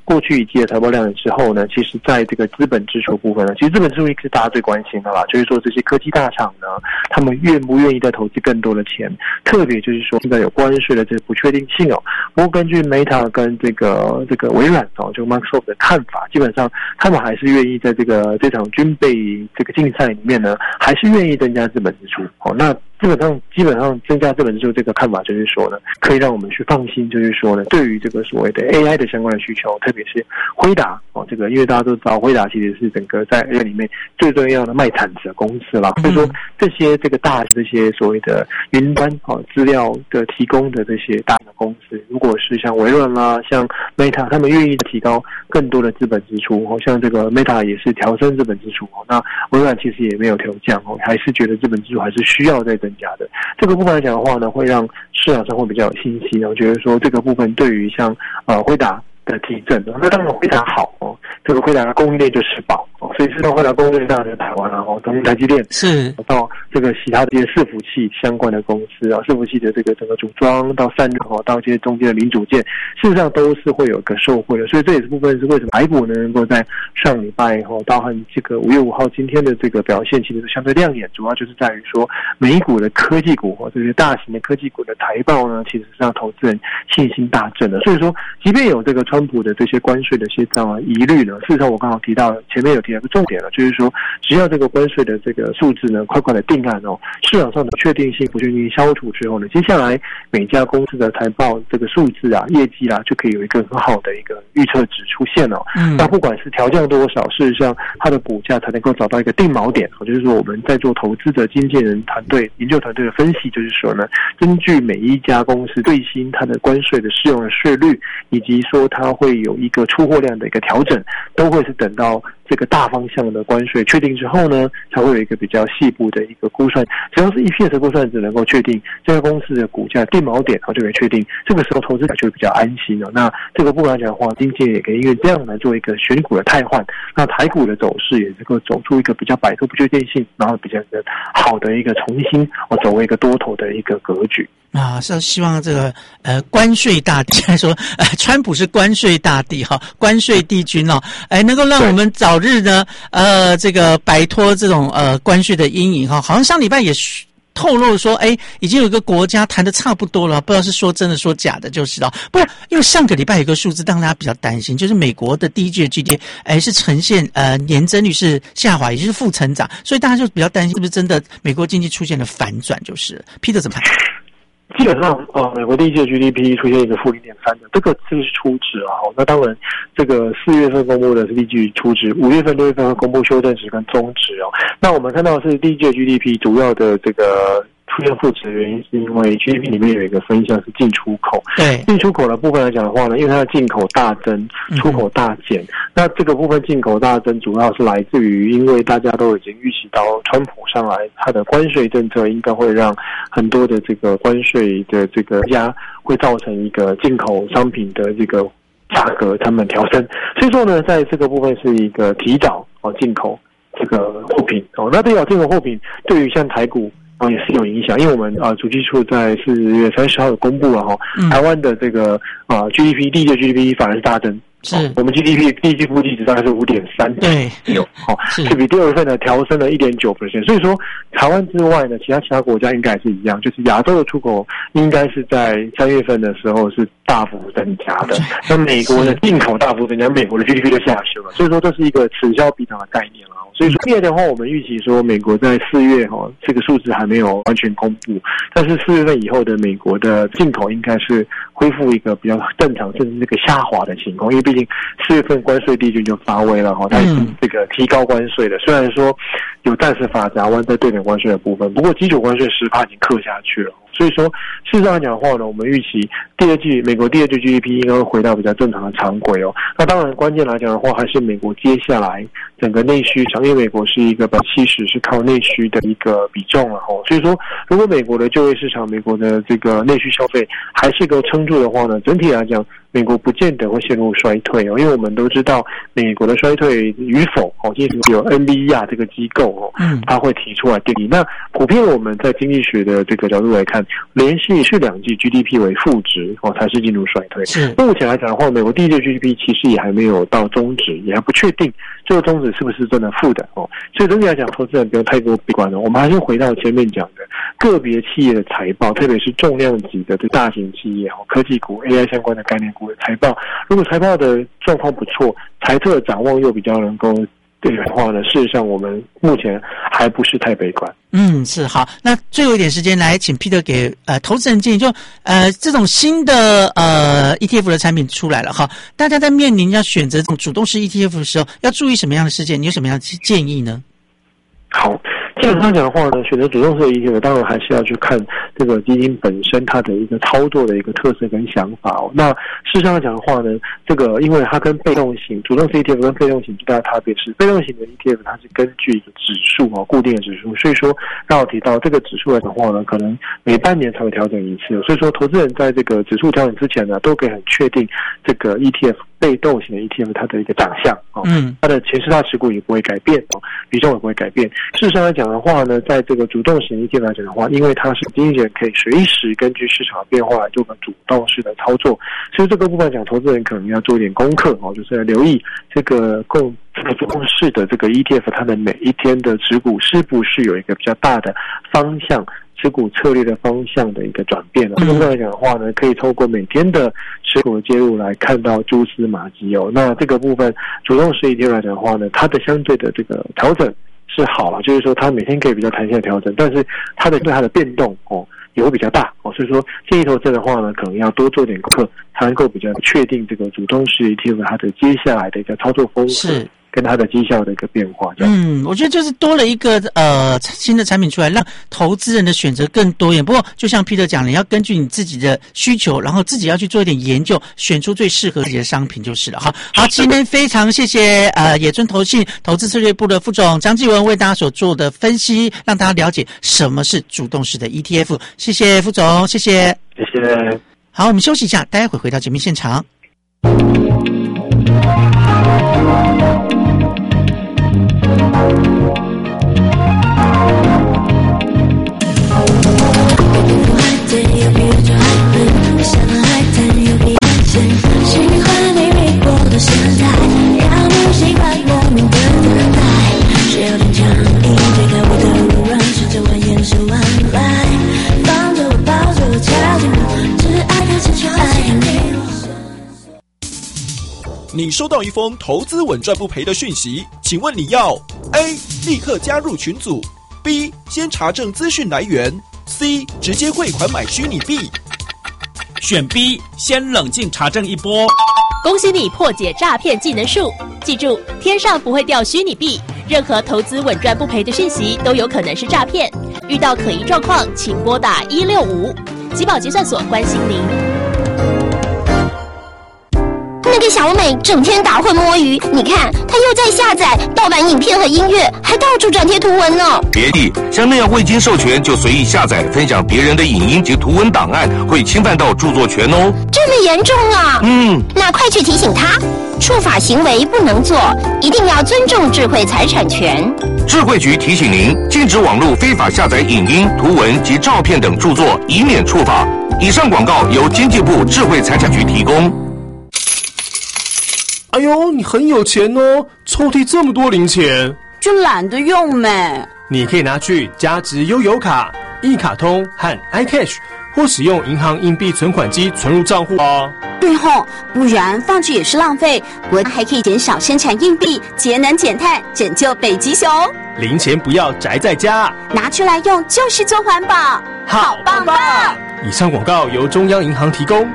Speaker 8: 过去一季的财报亮眼之后呢，其实在这个资本支出部分呢，其实资本支出是大家最关心的啦，就是说这些科技大厂呢，他们愿不愿意再投资更多的钱，特别就是说现在有关税的这个不确定性哦。不过根据 Meta 跟这个这个微软哦，就 Microsoft 的看法，基本上他们还是愿意在这个这场军备这个竞赛里面呢，还是愿意增加资本支出哦。那基本上基本上增加资本支出这个看法，就是说呢，可以让我们去放心，就是说呢，对于这个所谓的 A I 的相关的需求，特别是辉达哦，这个因为大家都知道，辉达其实是整个在 A I 里面最重要的卖铲子的公司啦，所以说这些这个大这些所谓的云端哦资料的提供的这些大的公司，如果是像微软啦、像 Meta， 他们愿意提高更多的资本支出哦，像这个 Meta 也是调升资本支出哦，那微软其实也没有调降哦，还是觉得资本支出还是需要再增加的。这个部分来讲的话呢，会让市场上会比较有信心。我觉得说这个部分对于像呃辉达的提振，那当然辉达好哦，这个辉达的供应链就是宝哦，所以是到辉达供应链当然在台湾啊，哦，从台积电
Speaker 7: 是
Speaker 8: 到这个其他这些伺服器相关的公司啊，伺服器的这个整个组装到散热哦，到这些中间的零组件，事实上都是会有一个受惠的。所以这也是部分是为什么台股呢能够在上礼拜哦到和这个五月五号今天的这个表现其实是相对亮眼，主要就是在于说美股的科技股哦，这些大型的科技股的财报呢，其实是让投资人信心大振的。所以说，即便有这个川普的这些关税的些这样疑虑呢，事实上我刚好提到前面有提到一个重点了，就是说只要这个关税的这个数字呢快快的定案哦，市场上的确定性不确定性消除之后呢，接下来每家公司的财报这个数字啊业绩啊就可以有一个很好的一个预测值出现哦。嗯，那不管是调降多少，事实上它的股价才能够找到一个定锚点。就是说我们在做投资的经纪人团队研究团队的分析，就是说呢，根据每一家公司最新它的关税的适用的税率，以及说它会有一个出货量的一个调整，都会是等到这个大方向的关税确定之后呢，才会有一个比较细部的一个估算。只要是 E P S 的估算只能够确定这家公司的股价定锚点，然后就可以确定，这个时候投资者就会比较安心了。那这个部分来讲的话，经纪人也可以因为这样来做一个选股的汰换，那台股的走势也能够走出一个比较摆脱不确定性，然后比较的好的一个重新哦走为一个多头的一个格局。
Speaker 7: 啊，是希望这个呃关税大帝，现在说呃川普是关税大帝哈，关税帝君哦，哎，能够让我们早日呢呃这个摆脱这种呃关税的阴影哈。好像上礼拜也透露说，哎，已经有一个国家谈的差不多了，不知道是说真的说假的，就是了。不过因为上个礼拜有一个数字让大家比较担心，就是美国的第一季的 G D P 哎是呈现呃年增率是下滑，也就是负成长，所以大家就比较担心是不是真的美国经济出现了反转，就是了。Peter 怎么看？
Speaker 8: 基本上，呃，美国第一季的 G D P 出现一个负零点三的，这个这个是初值啊。那当然，这个四月份公布的是第一季初值，五月份、六月份会公布修正值跟中值哦。那我们看到的是第一季的 G D P 主要的这个出现负值的原因，是因为 G D P 里面有一个分项是进出口。对，进出口的部分来讲的话呢，因为它的进口大增，出口大减。嗯、那这个部分进口大增，主要是来自于因为大家都已经预期到川普上来，它的关税政策应该会让很多的这个关税的这个压会造成一个进口商品的这个价格成本调升。所以说呢，在这个部分是一个提早哦进口这个货品哦。那提早进口货品对于像台股。哦，也是有影响，因为我们啊，主计处在四月三十号有公布了哈，嗯、台湾的这个啊 G D P 第一季 G D P 反而是大增，是、哦、我们 G D P 第一季估计值大概是五点三对有，哦，是比第二月份呢调升了一点九 percent， 所以说台湾之外呢，其他其他国家应该也是一样，就是亚洲的出口应该是在三月份的时候是大幅增加的，那美国的进口大幅增加，美国的 G D P 就下修了，所以说这是一个此消彼长的概念了。所以说，第二的话，我们预期说，美国在四月哈、哦，这个数字还没有完全公布，但是四月份以后的美国的进口应该是恢复一个比较正常，甚至这个下滑的情况，因为毕竟四月份关税帝君就发威了哈，它已经这个提高关税了，虽然说有暂时法夹弯在对等关税的部分，不过基础关税 百分之十 已经刻下去了。所以说，事实上来讲的话呢，我们预期第二季美国第二季 G D P 应该会回到比较正常的常轨哦。那当然，关键来讲的话，还是美国接下来整个内需场，因为美国是一个百分之七十是靠内需的一个比重了哦。所以说，如果美国的就业市场、美国的这个内需消费还是够撑住的话呢，整体来讲， 美国不见得会陷入衰退哦，因为我们都知道美国的衰退与否哦，其实有 N B E R 这个机构哦，嗯，它会提出来定义。那普遍我们在经济学的这个角度来看，连续是两季 G D P 为负值哦，才是进入衰退。是目前来讲的话，美国第一季 G D P 其实也还没有到终止，也还不确定这个终止是不是真的负的哦。所以整体来讲，投资人不用太过悲观了。我们还是回到前面讲的个别企业的财报，特别是重量级的这大型企业哦，科技股、A I 相关的概念股的财报，如果财报的状况不错，财测展望又比较能够对的话呢，事实上我们目前还不是太悲观。
Speaker 7: 嗯，是好。那最后一点时间来，请 Peter 给呃投资人建议，就呃这种新的呃 E T F 的产品出来了哈，大家在面临要选择这种主动式 E T F 的时候，要注意什么样的事件？你有什么样的建议呢？
Speaker 8: 好，基本上讲的话呢，选择主动式的 E T F， 当然还是要去看这个基金本身它的一个操作的一个特色跟想法哦。那事实上来讲的话呢，这个因为它跟被动型主动式 E T F 跟被动型最大的差别是，被动型的 E T F 它是根据一个指数哦，固定的指数，所以说刚好提到这个指数来讲的话呢，可能每半年才会调整一次，所以说投资人在这个指数调整之前呢，都可以很确定这个 E T F 被动型的 E T F 它的一个长相哦，嗯，它的前十大持股也不会改变哦，比重也不会改变。事实上来讲的话呢，在这个主动型 E T F 来讲的话，因为它是经纪人可以随时根据市场的变化来做个主动式的操作，所以这个部分讲，投资人可能要做一点功课哦，就是要留意这个共这个主动式的这个 E T F 它的每一天的持股是不是有一个比较大的方向。持股策略的方向的一个转变哦，这个部分来讲的话呢，可以透过每天的持股的介入来看到蛛丝马迹哦。那这个部分主动式 E T F 来讲的话呢，它的相对的这个调整是好了，就是说它每天可以比较弹性的调整，但是它的对它的变动哦也会比较大哦，所以说建议投资的话呢，可能要多做点功课，才能够比较确定这个主动式 E T F 它的接下来的一个操作风格。是。跟它的绩效的一个变化，
Speaker 7: 嗯，我觉得就是多了一个呃新的产品出来，让投资人的选择更多元。不过，就像 Peter 讲的，要根据你自己的需求，然后自己要去做一点研究，选出最适合自己的商品就是了。好，好，今天非常谢谢呃野村投信投资策略部的副总张继文为大家所做的分析，让大家了解什么是主动式的 E T F。谢谢副总，谢谢，
Speaker 8: 谢谢。
Speaker 7: 好，我们休息一下，待会回到节目现场。
Speaker 2: 喜欢你迷惑的现在，让你习惯莫名的等待，是有点强硬，推开我的柔软，试着蜿蜒十万来，放着我，抱着我，掐紧我，只爱看成爱看你。
Speaker 17: 你收到一封投资稳赚不赔的讯息，请问你要 A. 立刻加入群组， B. 先查证资讯来源， C. 直接汇款买虚拟币。
Speaker 5: 选 B， 先冷静查证一波。
Speaker 18: 恭喜你破解诈骗技能树！记住，天上不会掉虚拟币，任何投资稳赚不赔的讯息都有可能是诈骗。遇到可疑状况，请拨打一六五。集保结算所关心您。
Speaker 12: 那个小美整天打混摸鱼，你看她又在下载盗版影片和音乐，还到处转贴图文呢。
Speaker 19: 别地，像那样未经授权就随意下载分享别人的影音及图文档案，会侵犯到著作权哦。
Speaker 12: 这么严重啊？嗯，那快去提醒他，触法行为不能做，一定要尊重智慧财产权。
Speaker 19: 智慧局提醒您，禁止网络非法下载影音、图文及照片等著作，以免触法。以上广告由经济部智慧财产局提供。
Speaker 20: 哎呦，你很有钱哦，抽屉这么多零钱，
Speaker 21: 就懒得用呗。
Speaker 20: 你可以拿去加值悠游卡、一卡通和 iCash， 或使用银行硬币存款机存入账户哦。
Speaker 21: 对吼，不然放着也是浪费。我还可以减少生产硬币，节能减碳，拯救北极熊。
Speaker 20: 零钱不要宅在家，
Speaker 21: 拿出来用就是做环保，好棒棒！
Speaker 20: 以上广告由中央银行提供。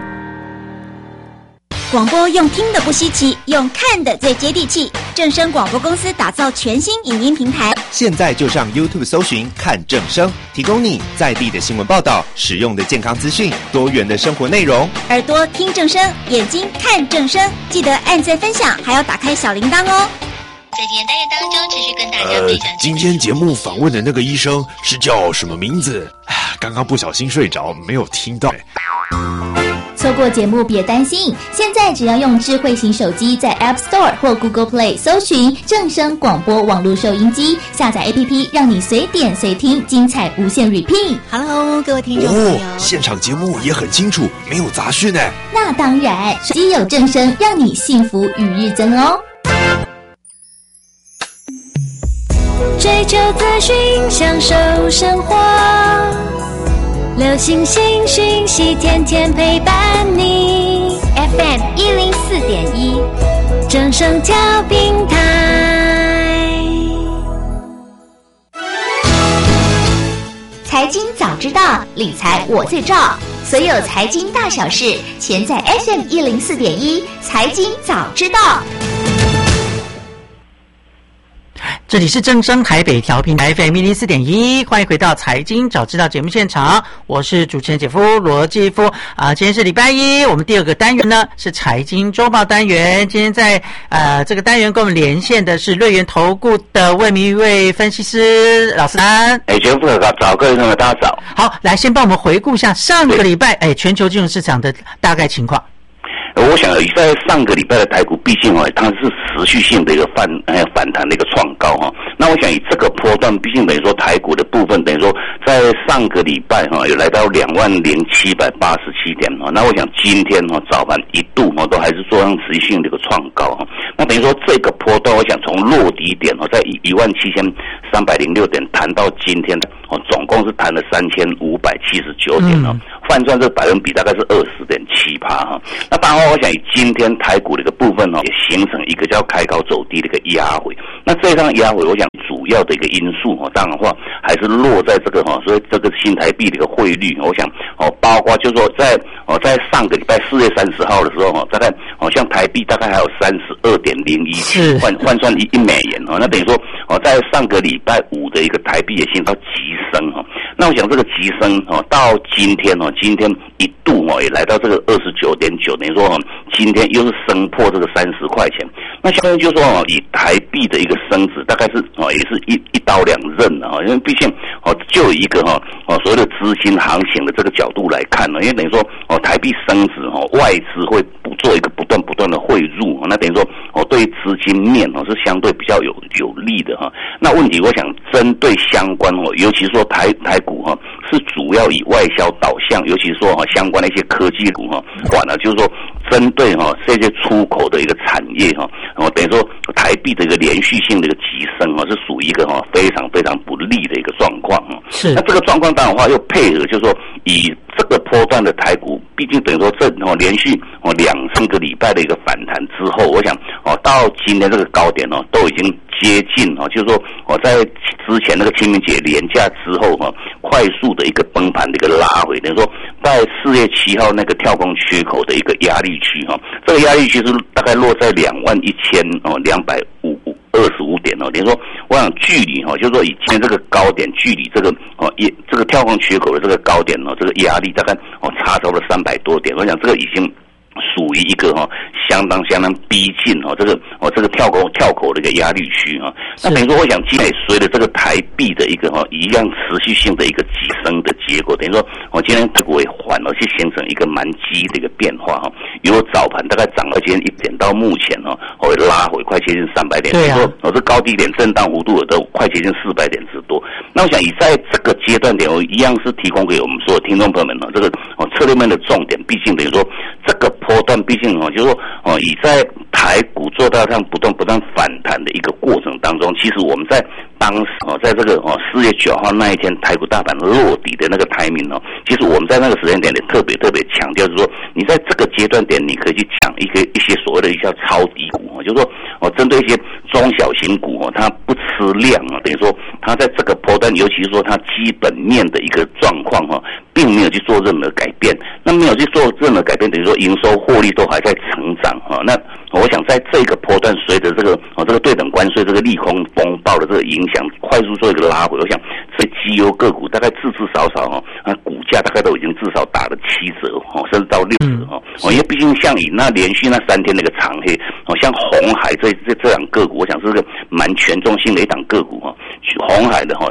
Speaker 3: 广播用听的不稀奇，用看的最接地气。正声广播公司打造全新影音平台，
Speaker 14: 现在就上 YouTube 搜寻看正声，提供你在地的新闻报道、实用的健康资讯、多元的生活内容。
Speaker 3: 耳朵听正声，眼睛看正声，记得按赞分享，还要打开小铃铛哦。
Speaker 22: 在今天单元当中，持续跟大家分享、呃。
Speaker 23: 今天节目访问的那个医生是叫什么名字？刚刚不小心睡着，没有听到。
Speaker 18: 从
Speaker 16: 错过节目别担心，现在只要用智慧型手机在 App Store 或 Google Play 搜寻正声广播网络收音机，下载 A P P， 让你随点随听，精彩无限 repeat。Hello， 各位听众朋友，
Speaker 23: 哦，现场节目也很清楚，没有杂讯呢。
Speaker 16: 那当然，手机有正声，让你幸福与日增哦。
Speaker 2: 追求资讯，享受生活，流行新讯息，天天陪伴你。F M 一零四点一，正声调频台。
Speaker 16: 财经早知道，理财我最照。所有财经大小事，全在 F M 一零四点一，财经早知道。
Speaker 7: 这里是正声台北调频 F M 一零四点一，欢迎回到财经早知道节目现场，我是主持人姐夫罗继夫啊。今天是礼拜一，我们第二个单元呢是财经周报单元。今天在呃这个单元跟我们连线的是瑞元投顾的魏明玉分析师老师安。
Speaker 1: 哎，节目早，各位朋友大家早。
Speaker 7: 好，来先帮我们回顾一下上个礼拜哎全球金融市场的大概情况。
Speaker 1: 我想在上个礼拜的台股，毕竟哦，它是持续性的一个反呃反弹的一个创高哈。那我想以这个波段，毕竟等于说台股的部分，等于说在上个礼拜哈有来到两万零七百八十七点哈。那我想今天哈早盘一度哈都还是做上持续性的一个创高哈。那等于说这个波段，我想从落底点哦，在一万七千三百零六点谈到今天的哦，总共是谈了三千五百七十九点哦。换算这百分比大概是二十点七趴哈。那当然，我想以今天台股的一个部分哦，也形成一个叫开高走低的一个压回。那这张压回，我想主要的一个因素哦，当然话还是落在这个哈，所以这个新台币的一个汇率，我想哦，包括就是说在哦在上个礼拜四月三十号的时候哈，大概哦像台币大概还有三十二点零一换换算一一美元哦，那等于说哦在上个礼拜五的一个台币也形成到急升哈。那我想这个急升哦，到今天哦，今天一度哦也来到这个二十九点九，等于说哦，今天又是升破这个三十块钱。那相当于就是说哦，以台币的一个升值，大概是哦也是一一刀两刃的哈，因为毕竟哦就有一个哈哦所谓的资金行情的这个角度来看呢，因为等于说哦台币升值哦，外资会不做一个不断不断的汇入，那等于说哦对资金面哦是相对比较有有利的哈。那问题我想针对相关哦，尤其是说台台股哈是主要以外销导向，尤其是说哈相关的一些科技股哈，反而就是说针对哈这些出口的一个产业哈，然后等于说台币的一个连续性的一个急升哈，是属于一个哈非常非常不利的一个状况哈。是。那这个状况当然的话又配合就是说以这个波段的台股，毕竟等于说这哦连续哦两三个礼拜的一个反弹之后，我想哦到今天这个高点哦都已经接近哦，就是说我在之前那个清明节连假之后哈，快速的一个崩盘的一个拉回，等于说在四月七号那个跳空缺口的一个压力区哈，这个压力区是大概落在两万一千哦两百五二十五点哦，等于说我想距离哈，就是说以今天这个高点距离这个哦一这个跳空缺口的这个高点哦，这个压力大概哦差超了三百多点，我想这个已经属于一个哈、哦、相当相当逼近哈、哦、这个哦这个跳口跳口的一个压力区哈、哦，那等于说我想，基本随着这个台币的一个哈、哦、一样持续性的一个急升的结果，等于说我、哦、今天台股也反而去形成一个蛮激的一个变化哈、哦，由早盘大概涨了今天一点到目前哈、哦，会拉回快接近三百点，对啊，哦这高低点震荡幅度都快接近四百点之多。那我想以在这个阶段点，我一样是提供给我们所有听众朋友们呢，这个哦策略面的重点，毕竟等于说这个波段，毕竟哦，就是说哦，以在台股做到这样不断不断反弹的一个过程当中，其实我们在当时哦，在这个哦四月九号那一天台股大盘落底的那个timing哦，其实我们在那个时间点也特别特别强调，就是说你在这个阶段点，你可以去抢一个一些所谓的一些超低股哦，就是说哦，针对一些中小型股哦，它不吃量啊，等于说它在这个波段，尤其是说它基本面的一个状况哈，并没有去做任何改变，那没有去做任何改变，等于说营收获利都还在成长哈，那我想在这个波段，随着这个哦这个对等关税这个利空风暴的这个影响，快速做一个拉回，我想这绩优个股大概至至少少哈，那股价大概都已经至少打了七折哦，甚至到六折哦，哦，因为毕竟像以那连续那三天那个长黑哦，像鸿海这这这档个股，我想是个蛮权重性的一档个股哈，鸿海的哈，在哦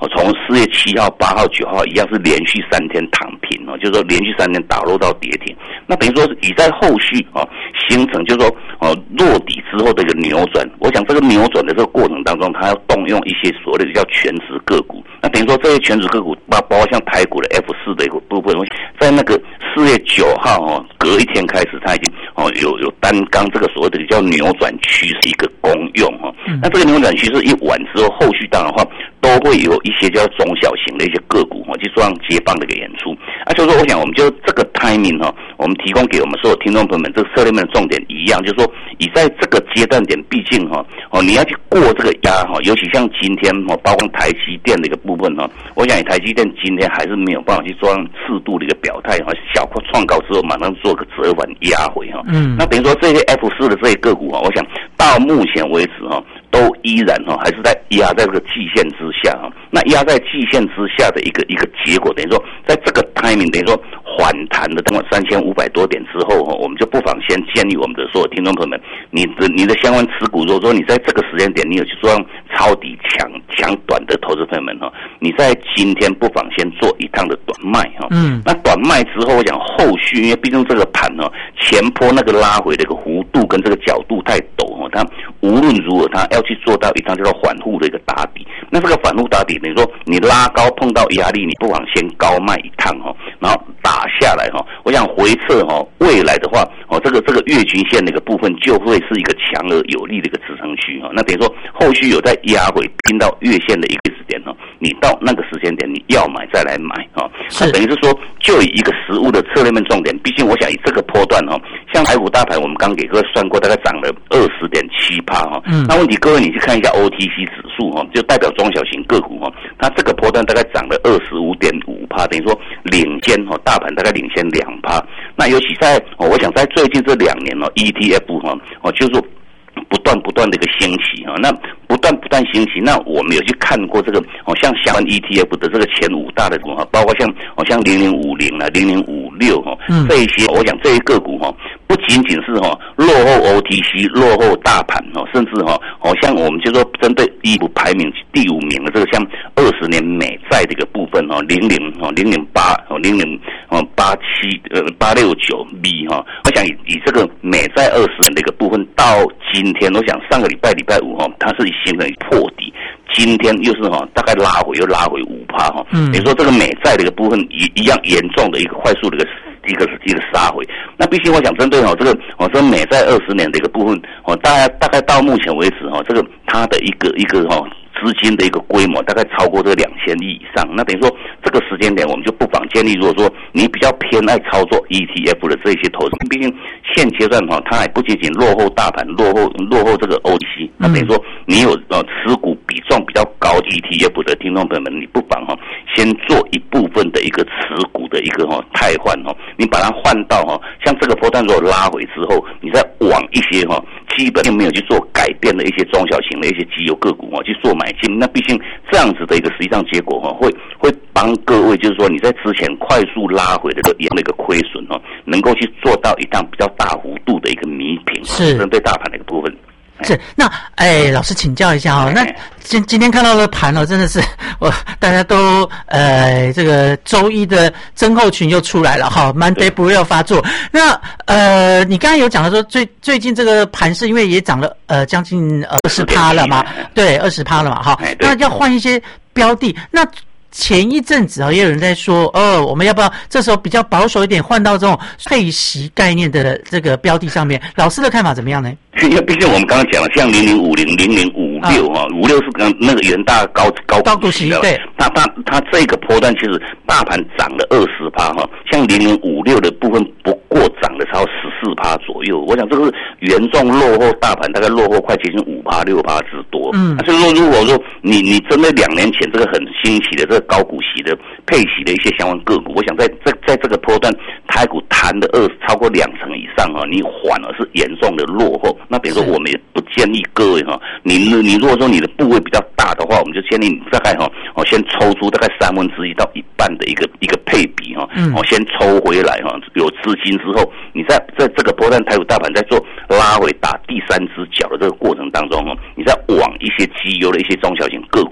Speaker 1: 从四月七号、八号、九号一样是连续三天躺平哦，就是说连续三天打落到跌停。那等于说已在后续哦形成，就是说哦落底之后的一个扭转。我想这个扭转的这个过程当中，它要动用一些所谓的叫全值个股。那等于说这些全值个股包包括像台股的 F 四 的一个部分，在那个四月九号哦隔一天开始，它已经哦有有担纲这个所谓的叫扭转趋势一个功用哦。嗯、那这个扭转趋势一完之后，后续当然的话都会有一些叫中小型的一些个股哦去做上接棒的一个演出。啊，就是说我想我们就这个 timing 哦，我们提供给我们所有听众朋友们这个策略面的重点一样，就是说以在这个阶段点，毕竟哈哦你要去过这个压哈，尤其像今天哦，包括台积电的一个部分哈，我想台积电今天还是没有办法去做适度的一个表态哈，小创高之后马上做个折返压回哈。嗯，那等于说这些 F 四 的这些个股哈，我想到目前为止哈，都依然哈还是在压在这个季线之下哈。那压在季线之下的一个一个结果，等于说在这个 timing 等于说反弹的等三千五百多点之后，我们就不妨先建议我们的所有听众朋友们，你的你的相关持股，如果说你在这个时间点你有去做抄底抢抢短的投资朋友们哈，你在今天不妨先做一趟的短卖哈。嗯，那短卖之后，我讲后续，因为毕竟这个盘呢，前波那个拉回的一个弧度跟这个角度太陡哈，它无论如何它要去做到一趟叫做反复的一个打底。那这个反复打底，等于说你拉高碰到压力，你不妨先高卖一趟哈，然后打下来哈，我想回撤哈，未来的话哦，这个这个月均线的一个部分就会是一个强而有力的一个支撑区哈。那等于说后续有在压回拼到月线的一个时点哈，你到那个时间点你要买再来买哈。那等于是说，就以一个实物的策略面重点，毕竟我想以这个波段哈，像台股大盘我们刚给各位算过，大概涨了二十点七趴哈。嗯。那问题各位你去看一下 O T C 指数哈，就代表中小型个股哈，它这个波段大概涨了二十五点五趴，等于说领先哈，大盘大概领先两趴。那尤其在哦，我想在最近这两年哦 ，E T F 哈哦，就是不断不断的一个兴起哈，那不断不断兴起，那我们有去看过这个哦，像相关 E T F 的这个前五大的股哈，包括像哦像零零五零啊、零零五六哈，这一些，我想这些个股哈，不仅仅是哈落后 O T C、落后大盘哦，甚至哈哦像我们就说针对一股排名第五名的这个像二十年美债的一个部分哦，零零哦零零八哦零零哦八七呃八六九 B 哈，我想以以这个美债二十年的一个部分到今天，我想上个礼拜礼拜五哈，它是形成破底，今天又是哈大概拉回又拉回五趴哈，嗯，比如说这个美债的一个部分一一样严重的一个快速的一个一个一个杀回。那毕竟我想针对哦这个哦这个美债二十年的一个部分哦，大概大概到目前为止哈，这个它的一个一个哈资金的一个规模大概超过这两千亿以上。那等于说这个时间点，我们就不妨建议，如果说你比较偏爱操作 E T F 的这些投资，毕竟现阶段哈，它还不仅仅落后大盘，落后落后这个 O T C， 那等于说你有呃持股比重比较高 E T F 的听众朋友们，你不妨哈先做一部分的一个持股的一个哈汰换哈，你把它换到哈像这个波段如果拉回之后，你再往一些哈基本没有去做改变的一些中小型的一些绩优个股哈去做买进，那毕竟这样子的一个实际上结果哈会会帮各位就是说你在之前快速拉回的这样的一个亏损哈，能够去做到一趟比较大幅度的一个弥平，是针对大盘的一个部分。
Speaker 7: 是，那哎，老师请教一下哦，那今今天看到的盘哦，真的是我大家都呃，这个周一的增候群又出来了哈 ，Monday Blue 要发作。那呃，你刚才有讲到说最最近这个盘是因为也涨了呃将近二十趴了嘛，对，二十趴了嘛哈，那要换一些标的那。前一阵子啊，也有人在说，哦，我们要不要这时候比较保守一点，换到这种配息概念的这个标的上面？老师的看法怎么样呢？
Speaker 1: 因为毕竟我们刚刚讲了，像零零五零、零零五六哈，五六是刚那个元大高高高股息的，对，它它它这个波段其实大盘涨了二十趴哈，像零零五六的部分不过涨了超十四趴左右，我想这个是严重落后大盘，大概落后快接近五趴六趴之多。嗯，所以说如果说你你针对两年前这个很新奇的这个高股息的配息的一些相关个股，我想在在在这个波段台股弹的二超过两成以上哈，你反而是严重的落后。那比如说我们也不建议各位哈，你你如果说你的部位比较大的话，我们就建议你大概哈，哦先抽出大概三分之一到一半的一个一个配比哈，哦先抽回来哈，有资金之后，你在在这个波段台股大盘在做拉回打第三只脚的这个过程当中哈，你再往一些绩优的一些中小型个股哦去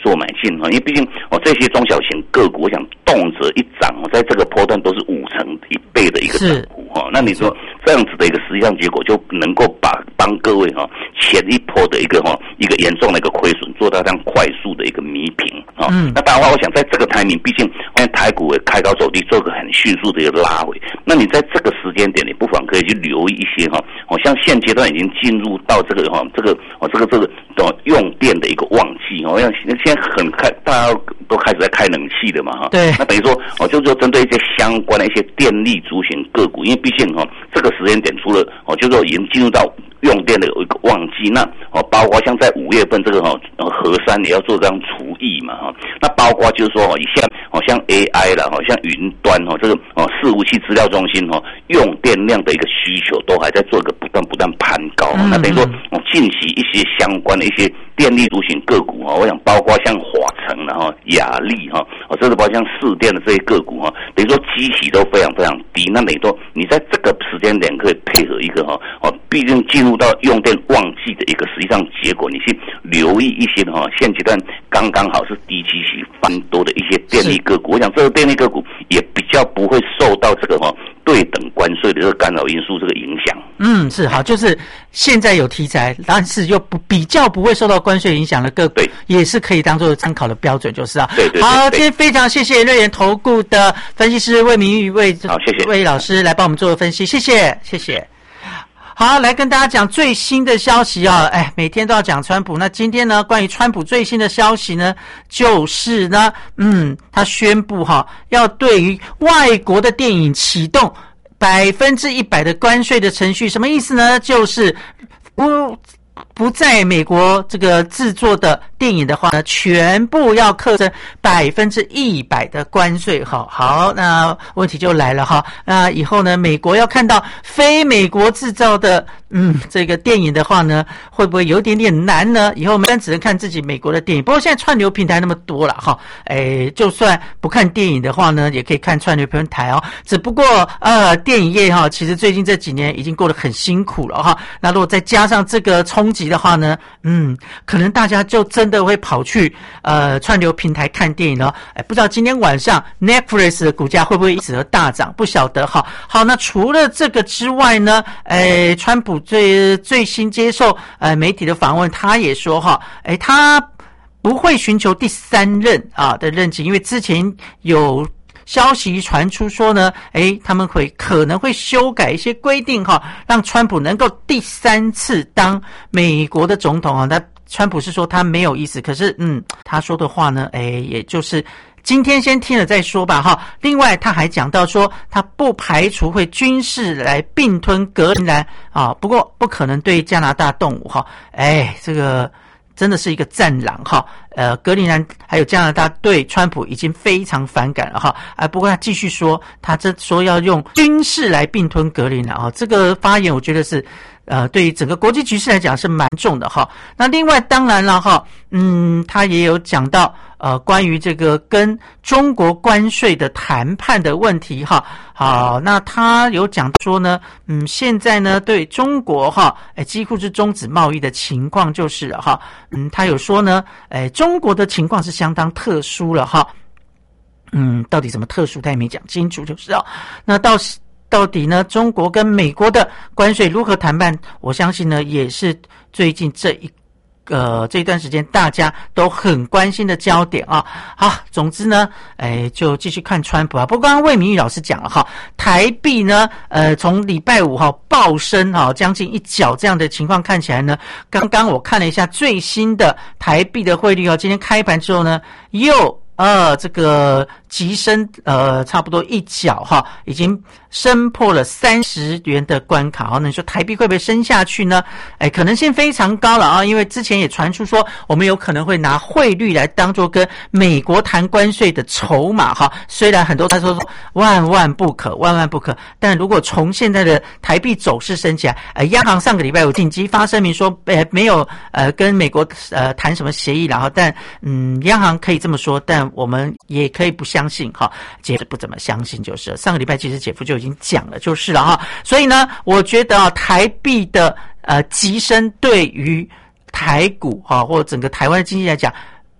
Speaker 1: 做买进哈，因为毕竟哦这些中小型个股，我想动辄一涨哦，在这个波段都是五成一倍的一个涨幅哈。那你说这样子的一个实际上结果，就能够把帮各位哈前一波的一个哈一个严重的一个亏损做到这样快速的一个弥平啊。嗯，那当然的话，我想在这个台面，毕竟因为台股也开高走低，做个很迅速的一个拉回，那你在这个时间点，你不妨可以去留意一些哈，哦像现阶段已经进入到这个哈这个哦这个这个哦用电的一个旺季哦，像现在很开，大家都开始在开冷气了嘛哈。对。那等于说哦，就是说针对一些相关的一些电力族群个股，因为毕竟哈这个时间点除了哦，就是说已经进入到用电的有一个旺季，那哦包括像在五月份这个哈核三也要做这样除役嘛哈，那包括就是说哦像哦像 A I 啦，哦像云端哦这个哦伺服器资料中心哦用电量的一个需求都还在做一个不断不断攀高，嗯、那等于说哦近期一些相关的一些电力族群个股哈，我想包括像华城然后亚力哈，哦甚至包括像市电的这些个股哈，等于说基期都非常非常低，那等于说你在这个时间点可以配合一个哈哦，毕竟进入到用电旺季的一个实际上结果，你去留意一些哈现阶段刚刚好是低基期翻多的一些电力个股，我想这个电力个股也比较不会受到这个哈对等关税的这个干扰因素这个影响。
Speaker 7: 嗯，是好，就是现在有题材，但是又不比较不会受到关税影响的个股，也是可以当做参考的标准，就是啊。对 对, 对。好，今天非常谢谢瑞元投顾的分析师魏明玉魏好，谢谢魏老师来帮我们做分析，谢谢谢谢。好，来跟大家讲最新的消息啊！哎，每天都要讲川普。那今天呢，关于川普最新的消息呢，就是呢，嗯，他宣布哈，要对于外国的电影启动百分之一百的关税的程序。什么意思呢？就是不不在美国这个制作的电影的话呢，全部要课征百分之一百的关税。好，好，那问题就来了哈。那以后呢，美国要看到非美国制造的嗯这个电影的话呢，会不会有点点难呢？以后我们只能看自己美国的电影。不过现在串流平台那么多了哈，哎，就算不看电影的话呢，也可以看串流平台哦。只不过呃，电影业哈，其实最近这几年已经过得很辛苦了哈。那如果再加上这个冲击的话呢，嗯，可能大家就真的会跑去呃串流平台看电影了。哎，不知道今天晚上 Netflix 的股价会不会因此而大涨？不晓得哈。好，那除了这个之外呢，哎，川普最最新接受呃媒体的访问，他也说哈，哎，他不会寻求第三任啊的任期，因为之前有消息传出说呢，诶，他们会可能会修改一些规定哈，让川普能够第三次当美国的总统啊。那川普是说他没有意思，可是嗯，他说的话呢，诶，也就是今天先听了再说吧哈。另外他还讲到说，他不排除会军事来并吞格陵兰啊，不过不可能对加拿大动武哈。诶，这个真的是一个战狼哈，呃，格陵兰还有加拿大对川普已经非常反感了哈，啊，不过他继续说，他这说要用军事来并吞格陵兰啊，这个发言我觉得是。呃，对于整个国际局势来讲是蛮重的哈。那另外当然了哈，嗯，他也有讲到呃关于这个跟中国关税的谈判的问题哈。好，那他有讲说呢，嗯，现在呢对中国哈，哎，几乎是终止贸易的情况就是了哈。嗯，他有说呢，哎，中国的情况是相当特殊了哈。嗯，到底怎么特殊他也没讲清楚就是啊。那到到底呢，中国跟美国的关税如何谈判？我相信呢，也是最近这一呃这一段时间大家都很关心的焦点啊。好，总之呢，哎，就继续看川普啊。不过刚刚魏明玉老师讲了哈，台币呢，呃，从礼拜五哈暴升哈，将近一角这样的情况看起来呢，刚刚我看了一下最新的台币的汇率哦，今天开盘之后呢，又呃这个急升呃差不多一角哈，已经升破了三十元的关卡哈。那你说台币会不会升下去呢？哎，可能性非常高了啊，因为之前也传出说我们有可能会拿汇率来当作跟美国谈关税的筹码哈。虽然很多他说说万万不可，万万不可，但如果从现在的台币走势升起来，呃，央行上个礼拜有紧急发声明说，呃，没有呃跟美国呃谈什么协议，然后但嗯，央行可以这么说，但我们也可以不相信哈，姐夫不怎么相信就是了。上个礼拜其实姐夫就已经讲了就是了哈，所以呢，我觉得啊，台币的呃急升对于台股哈或整个台湾的经济来讲，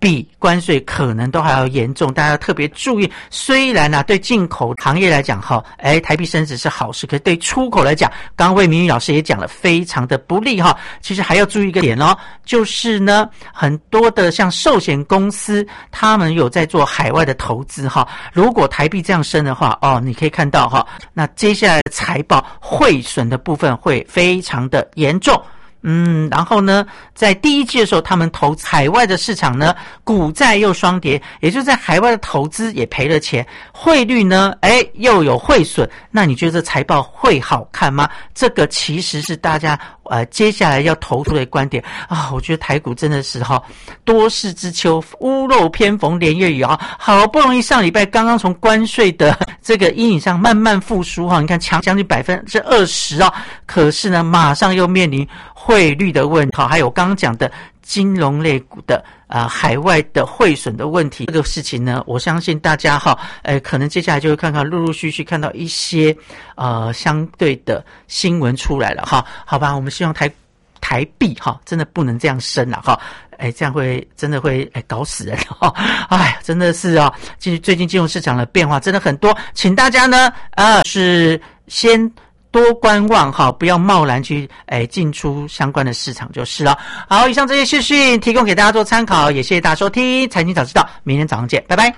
Speaker 7: 比关税可能都还要严重，大家要特别注意。虽然啊，对进口行业来讲哈，哎，台币升值是好事，可是对出口来讲，刚刚魏明玉老师也讲了，非常的不利哈。其实还要注意一个点哦，就是呢，很多的像寿险公司，他们有在做海外的投资哈。如果台币这样升的话，哦，你可以看到哈，那接下来的财报汇损的部分会非常的严重。嗯，然后呢，在第一季的时候，他们投资海外的市场呢，股债又双跌，也就是在海外的投资也赔了钱，汇率呢，哎，又有汇损，那你觉得这财报会好看吗？这个其实是大家呃接下来要投出的观点啊。我觉得台股真的是哈，多事之秋，屋漏偏逢连夜雨啊，好不容易上礼拜刚刚从关税的这个阴影上慢慢复苏哈，你看强将近百分之二十啊，可是呢，马上又面临汇率的问题，还有刚刚讲的金融类股的呃海外的汇损的问题，这个事情呢，我相信大家哈，呃，可能接下来就会看看陆陆续续看到一些呃相对的新闻出来了哈，好吧，我们希望台台币哈真的不能这样升了哈。哎，这样会真的会哎搞死人哦！哎，真的是啊、哦，其实最近金融市场的变化真的很多，请大家呢呃是先多观望哈，不要贸然去哎进出相关的市场就是了。好，以上这些资讯提供给大家做参考，也谢谢大家收听财经早知道，明天早上见，拜拜。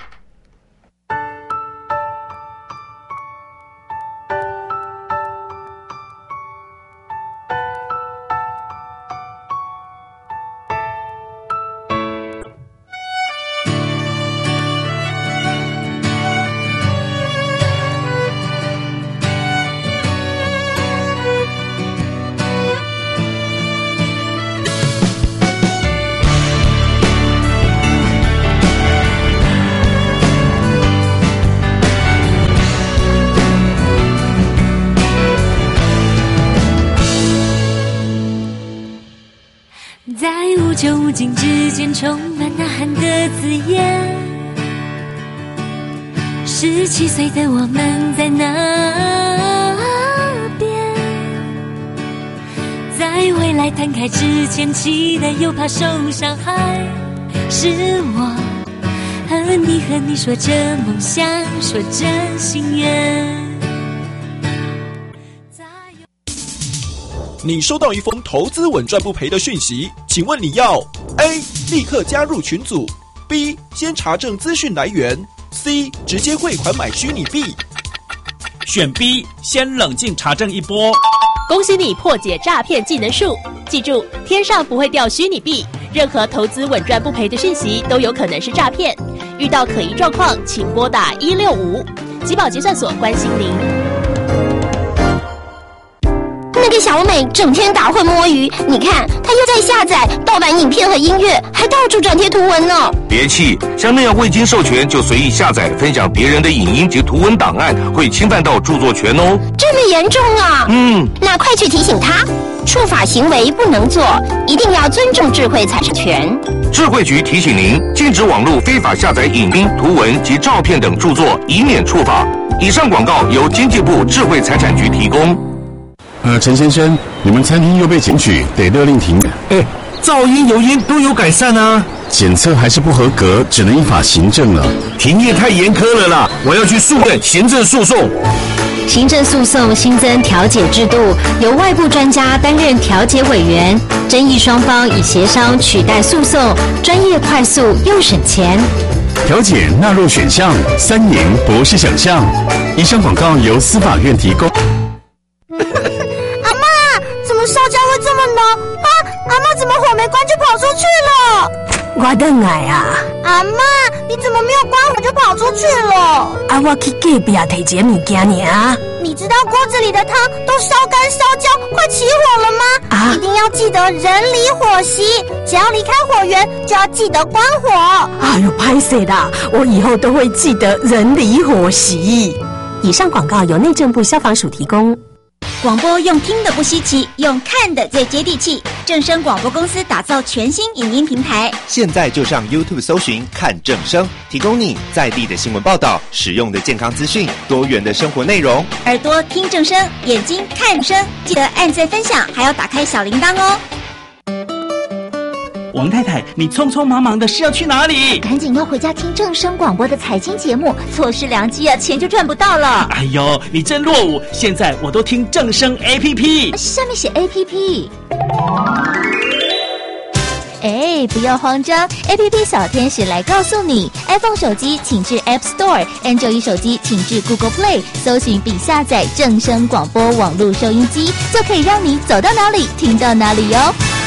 Speaker 2: 在无穷无尽之间充满呐喊的字眼，十七岁的我们在那边，在未来摊开之前期待又怕受伤害，是我和你和你说着梦想，说着心愿。
Speaker 17: 你收到一封投资稳赚不赔的讯息，请问你要 A. 立刻加入群组， B. 先查证资讯来源， C. 直接汇款买虚拟币。
Speaker 5: 选 B， 先冷静查证一波。
Speaker 18: 恭喜你破解诈骗技能树！记住，天上不会掉虚拟币，任何投资稳赚不赔的讯息都有可能是诈骗。遇到可疑状况，请拨打一六五。集保结算所关心您。
Speaker 12: 那个小美整天打混摸鱼，你看她又在下载盗版影片和音乐，还到处转贴图文呢。
Speaker 19: 别气，像那样未经授权就随意下载分享别人的影音及图文档案，会侵犯到著作权哦。
Speaker 12: 这么严重啊？
Speaker 19: 嗯，
Speaker 12: 那快去提醒她，触法行为不能做，一定要尊重智慧财产权。
Speaker 19: 智慧局提醒您，禁止网络非法下载影音、图文及照片等著作，以免触法。以上广告由经济部智慧财产局提供。
Speaker 6: 呃，陈先生，你们餐厅又被检举，得勒令停。
Speaker 9: 哎，噪音、油烟都有改善啊。
Speaker 6: 检测还是不合格，只能依法行政了。
Speaker 9: 停业太严苛了啦，我要去诉愿行政诉讼。
Speaker 11: 行政诉讼新增调解制度，由外部专家担任调解委员，争议双方以协商取代诉讼，专业、快速又省钱。
Speaker 6: 调解纳入选项，三赢不是想象。以上广告由司法院提供。
Speaker 12: 烧焦会这么浓啊！阿嬷怎么火没关就跑出去了？
Speaker 13: 我等来啊！
Speaker 12: 阿嬷，你怎么没有关火就跑出去了？
Speaker 13: 啊，我去隔壁提一个物件呢。
Speaker 12: 你知道锅子里的汤都烧干烧焦，快起火了吗？啊！一定要记得人离火熄，只要离开火源就要记得关火。
Speaker 13: 哎呦，拍谁的？我以后都会记得人离火熄。以上广告由内政部消防署提供。
Speaker 3: 广播用听的不稀奇，用看的最接地气。正声广播公司打造全新影音平台，
Speaker 14: 现在就上 YouTube 搜寻看正声，提供你在地的新闻报道、实用的健康资讯、多元的生活内容。
Speaker 3: 耳朵听正声，眼睛看声，记得按赞分享，还要打开小铃铛哦。
Speaker 5: 王太太，你匆匆忙忙的是要去哪里？
Speaker 12: 赶紧要回家听正声广播的财经节目，错失良机啊，钱就赚不到了。
Speaker 5: 哎呦，你真落伍！现在我都听正声 A P P，
Speaker 12: 下面写 A P P。哎，不要慌张 ，A P P 小天使来告诉你 ，iPhone 手机请至 App Store，Android 手机请至 Google Play， 搜寻并下载正声广播网络收音机，就可以让你走到哪里听到哪里哟。